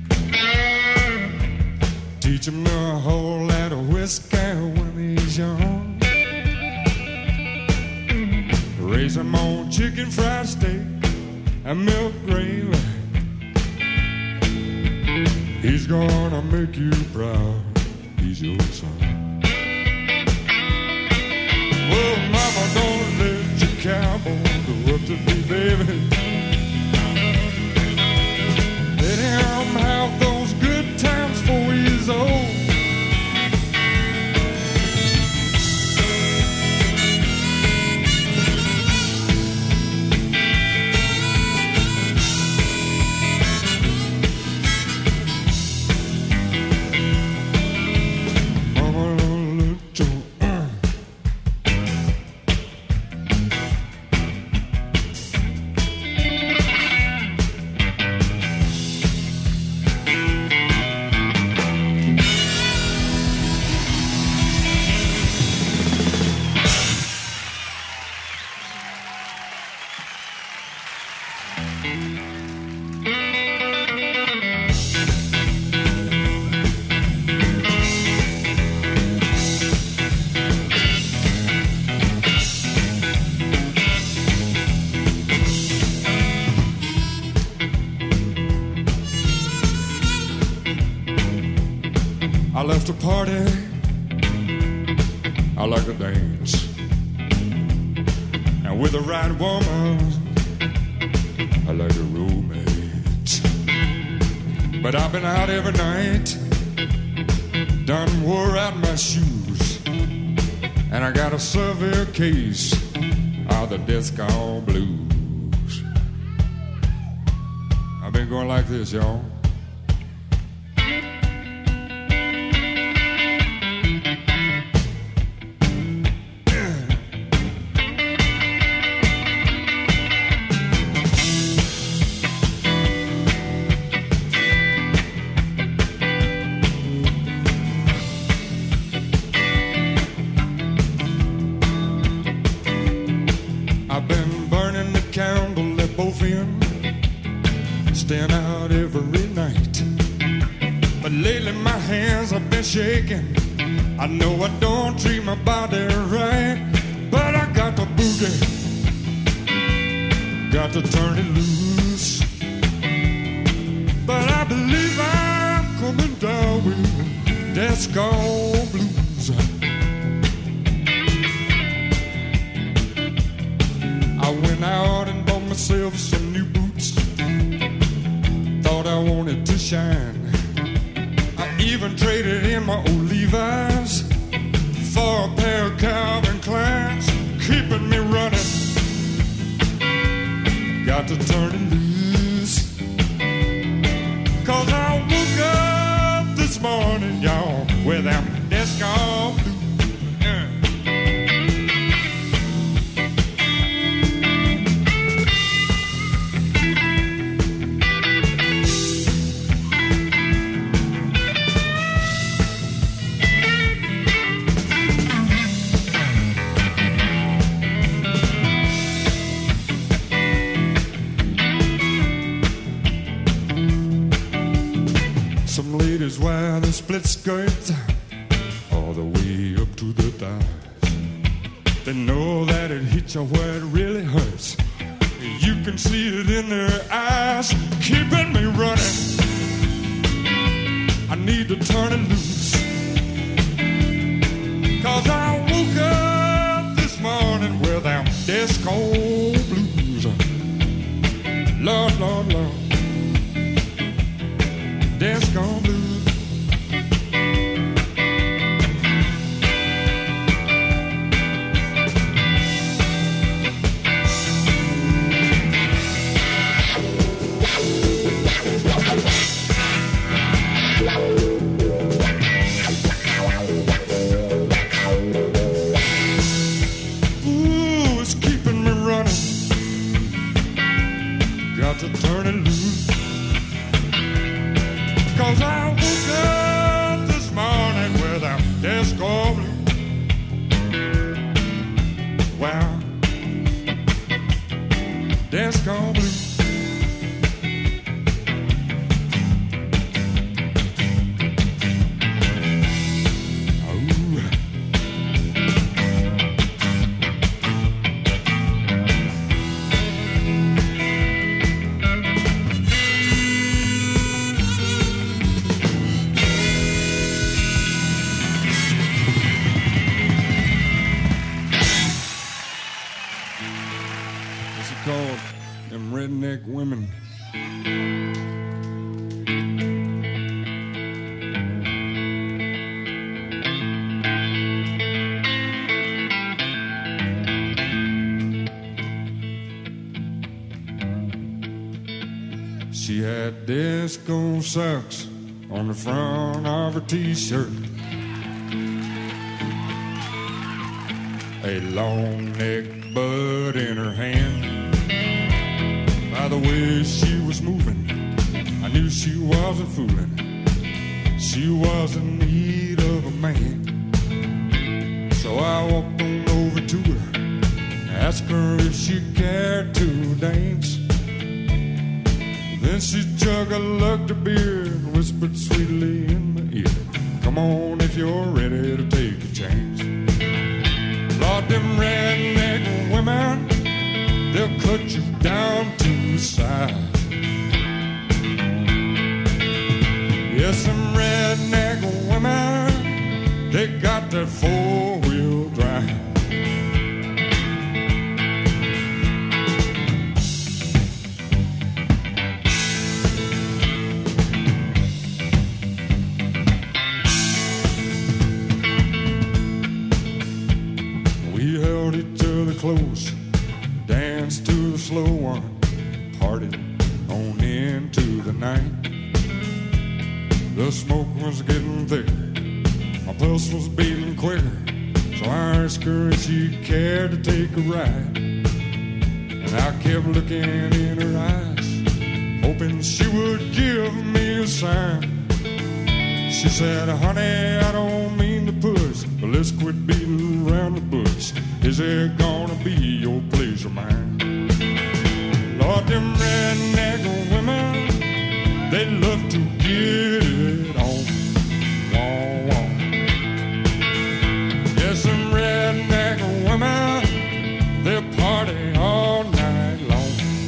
Teach him to hold that whiskey when he's young. Raise him on chicken fried steak and milk gravy. He's gonna make you proud. He's your son. Well, mama, don't let your cowboy grow up to be baby. Let him have those good times before he's old. I left a party, I like to dance, and with the right woman, I like a romance. But I've been out every night, done wore out my shoes, and I got a severe case of the disco blues. I've been going like this, y'all. Staying out every night, but lately my hands have been shaking. I know I don't treat my body right, but I got to boogie, got to turn it loose. But I believe I'm coming down with disco blues. I went out and bought myself some new boots, thought I wanted to shine. I even traded in my old Levi's for a pair of Calvin Kleins, keeping me running. Got to turn it loose, 'cause I woke up this morning, y'all, with them disco blues. Some ladies wear the split skirts all the way up to the thighs. They know that it hits you where it really hurts. You can see it in their eyes, keeping me running. I need to turn it loose, eyes called blue. Redneck women. She had disco socks on the front of her t-shirt, a long neck bud in her hand. By the way she was moving, I knew she wasn't fooling. She was in need of a man. So I walked on over to her, asked her if she cared to dance. Then she chugged a lug to beer and whispered sweetly in my ear, come on if you're ready to take a chance. Lord, them redneck women, they'll cut you down to the size. Yes, some redneck women, they got that four-wheel drive. We held each other close, danced to the slow one, parted on into the night. The smoke was getting thicker, my pulse was beating quicker, so I asked her if she cared to take a ride. And I kept looking in her eyes, hoping she would give me a sign. She said, honey, I don't mean to push, but let's quit beating around the bush. Is it gonna be your place or mine? Lord, them redneck women, they love to get it on. Wah, wah. Yes, them redneck women, they party all night long.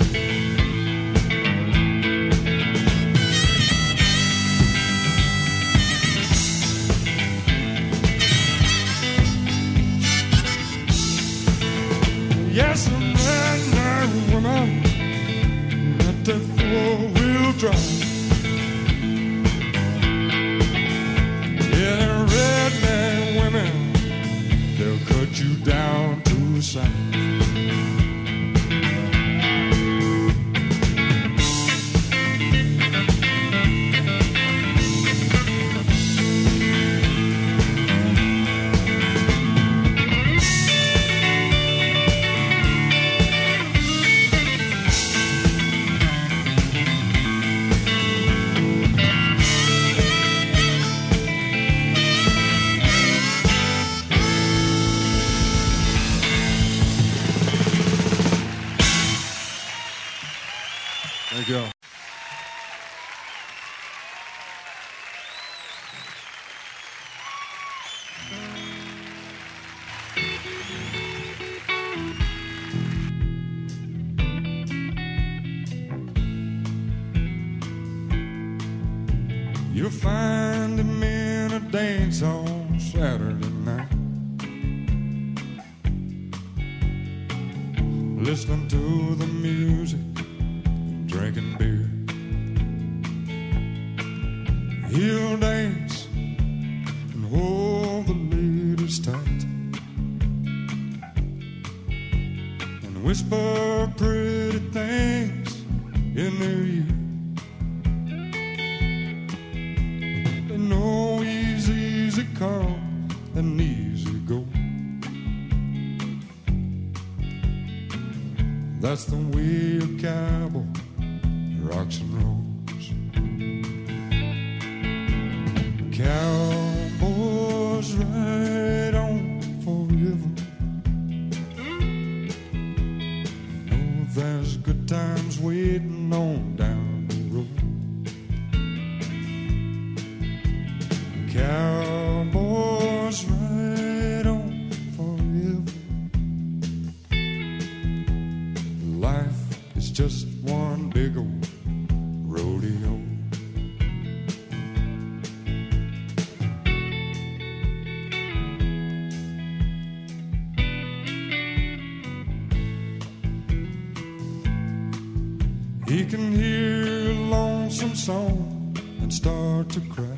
Yes, them redneck women, that four-wheel drive. Yeah, them redneck women, they'll cut you down to the size. Thank you. You'll find him in a dance on Saturday night, listening to the music, drinking beer. He'll dance and hold the ladies tight and whisper pretty things in their ear. They know he's easy come and easy go. That's the way a cowboy rocks and rolls. Cowboys ride on forever. Know there's good times just one big old rodeo. He can hear a lonesome song and start to cry.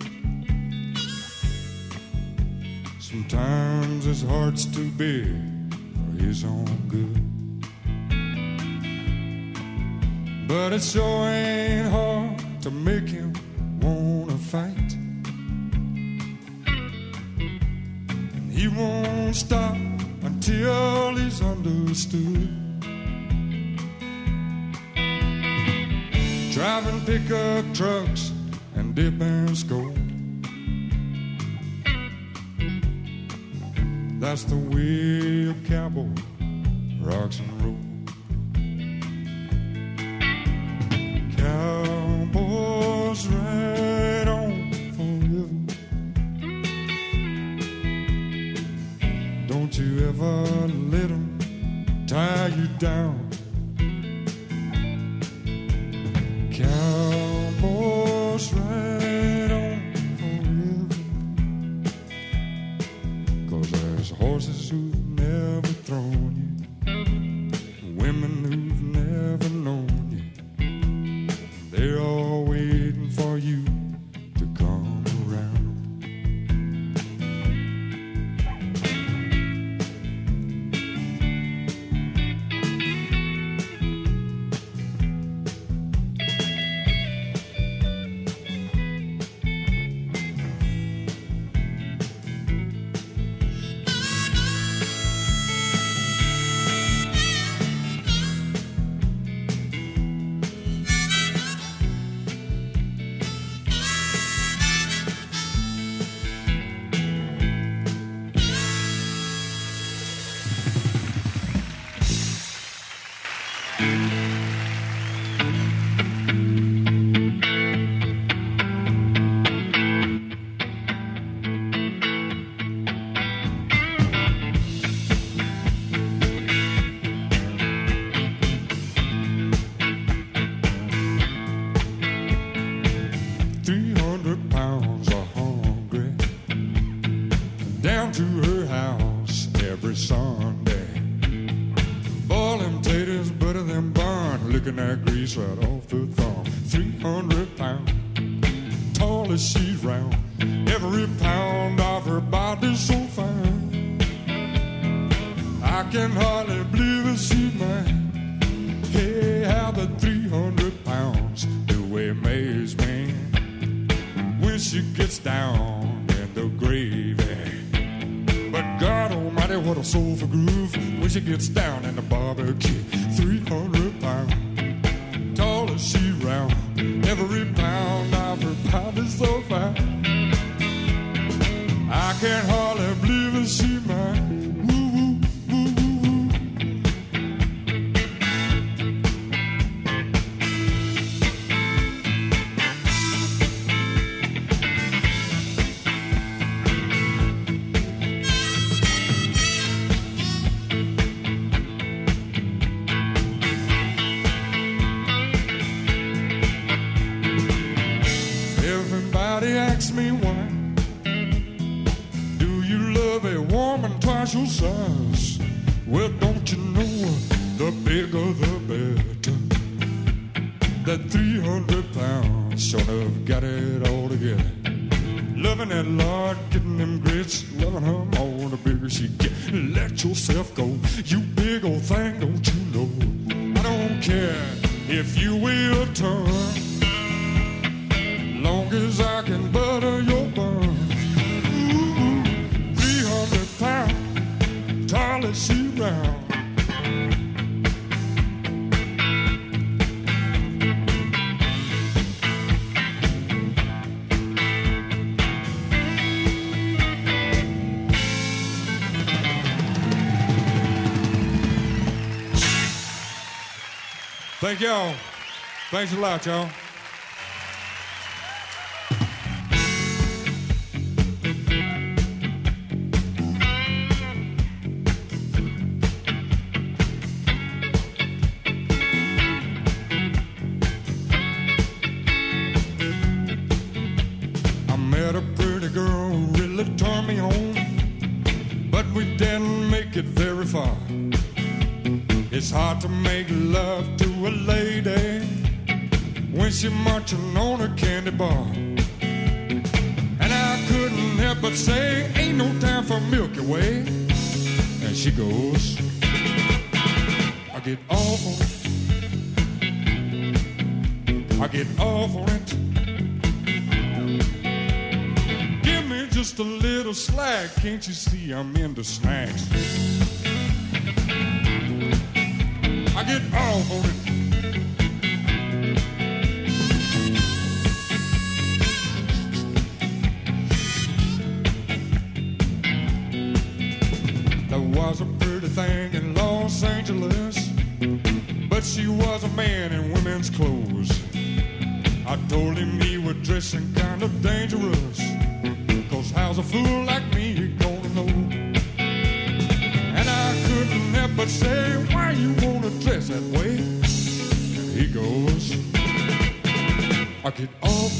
Sometimes his heart's too big for his own good. But it sure ain't hard to make him wanna fight. And he won't stop until he's understood. Driving pickup trucks and dip and score. That's the way a cowboy rocks and rolls. Cowboys ride on forever. Don't you ever let them tie you down. Cowboys ride on forever. 'Cause there's horses who've never thrown you, women who've never known you. They're all waiting for you to come around. Right off the thumb, 300 pounds, tall as she's round. Every pound of her body's so fine. I can hardly believe that she's mine. Hey, how the 300 pounds do amaze me when she gets down in the gravy. But God Almighty, what a soulful groove when she gets down in the barbecue. 300 pounds. Tall as she round, every pound of her body's so fine. I can't hardly believe that she mine. Woo, woo, woo, woo, woo. Me why do you love a woman twice your size? Well, don't you know the bigger the better? That 300 pounds sort of got it all together. Loving that Lord, getting them grits, loving her more the bigger she get. Let yourself go, you big old thing, don't you know? I don't care if you will turn, long as I can butter your bun. Ooh, 300 pounds, tall as she round. Thank y'all. Thanks a lot, y'all. it very far. It's hard to make love to a lady when she's marching on a candy bar. And I couldn't help but say, ain't no time for Milky Way. And she goes, I get off on it. I get off on it. Give me just a little slack. Can't you see I'm into snacks? I get off on it. There was a pretty thing in Los Angeles, but she was a man in women's clothes. I told him he was dressing kind of dangerous, 'cause how's a fool like me gonna know? And I couldn't help but say, why you wanna dress that way? And he goes, I get off,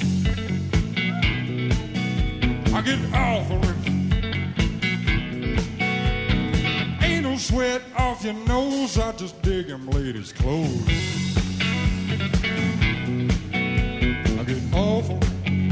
I get off on it. Ain't no sweat off your nose, I just dig them ladies' clothes. I get off on it.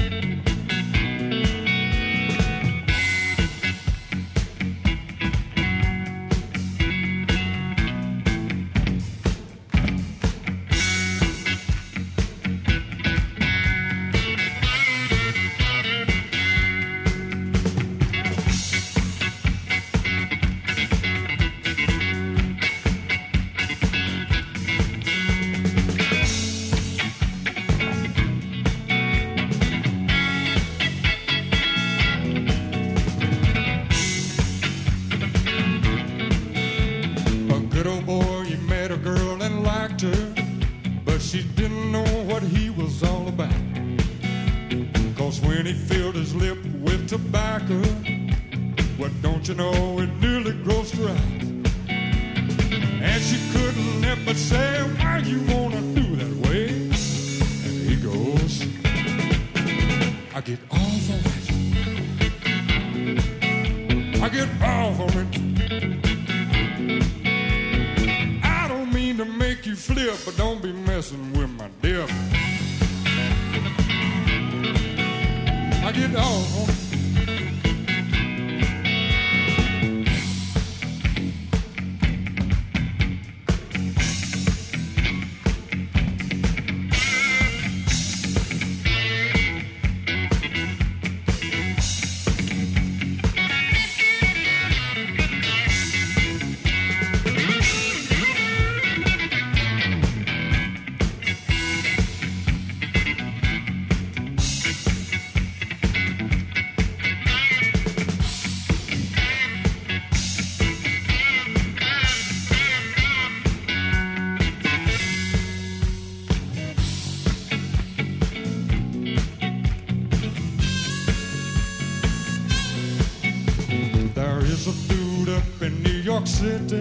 City.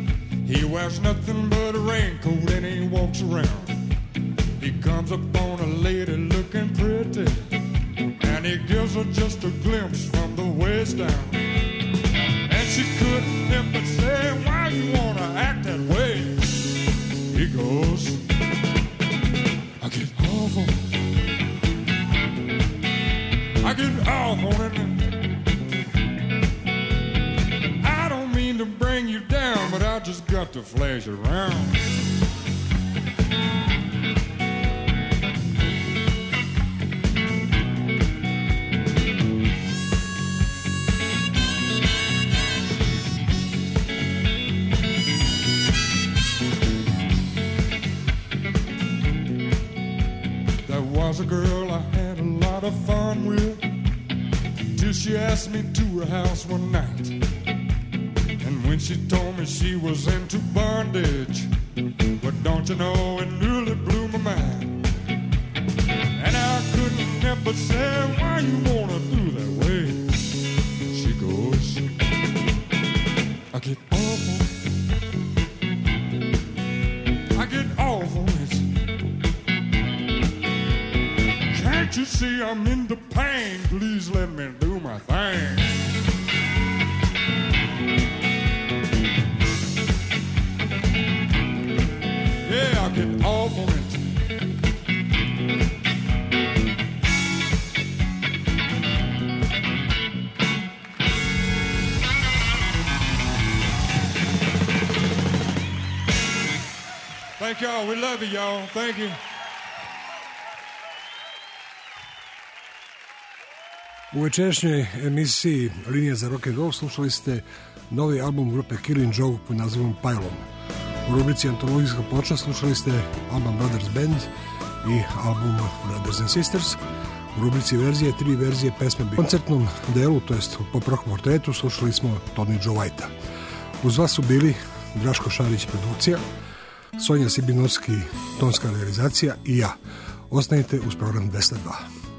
He wears nothing but a raincoat and he walks around. He comes upon a lady looking pretty, and he gives her just a glimpse from the waist down. And she couldn't help but say, why you wanna act that way? He goes, I get off on it. I get off on it. To bring you down, but I just got to flash around. There was a girl I had a lot of fun with, till she asked me to her house one night. When she told me she was into bondage, but don't you know, it nearly blew my mind. And I couldn't help but say, why you wanna do that way? She goes, I get off on it. I get off on it. Can't you see I'm in the pain? Please let me do my thing. Thank y'all. We love you, y'all. Thank you. U večerašnjoj emisiji Linija za rock and roll slušali ste novi album grupe Killing Joke pod nazivom Pylon. U rubrici Antologijska ploča slušali ste Allman Brothers Band i album Brothers and Sisters. U rubrici verzije, 3 verzije pesme u koncertnom delu, to jest u pop rock portretu, slušali smo Tony Joe Whitea. Uz vas su bili Draško Šarić produkcija, Sonja Sibinovski tonska realizacija i ja. Ostanite uz program 202.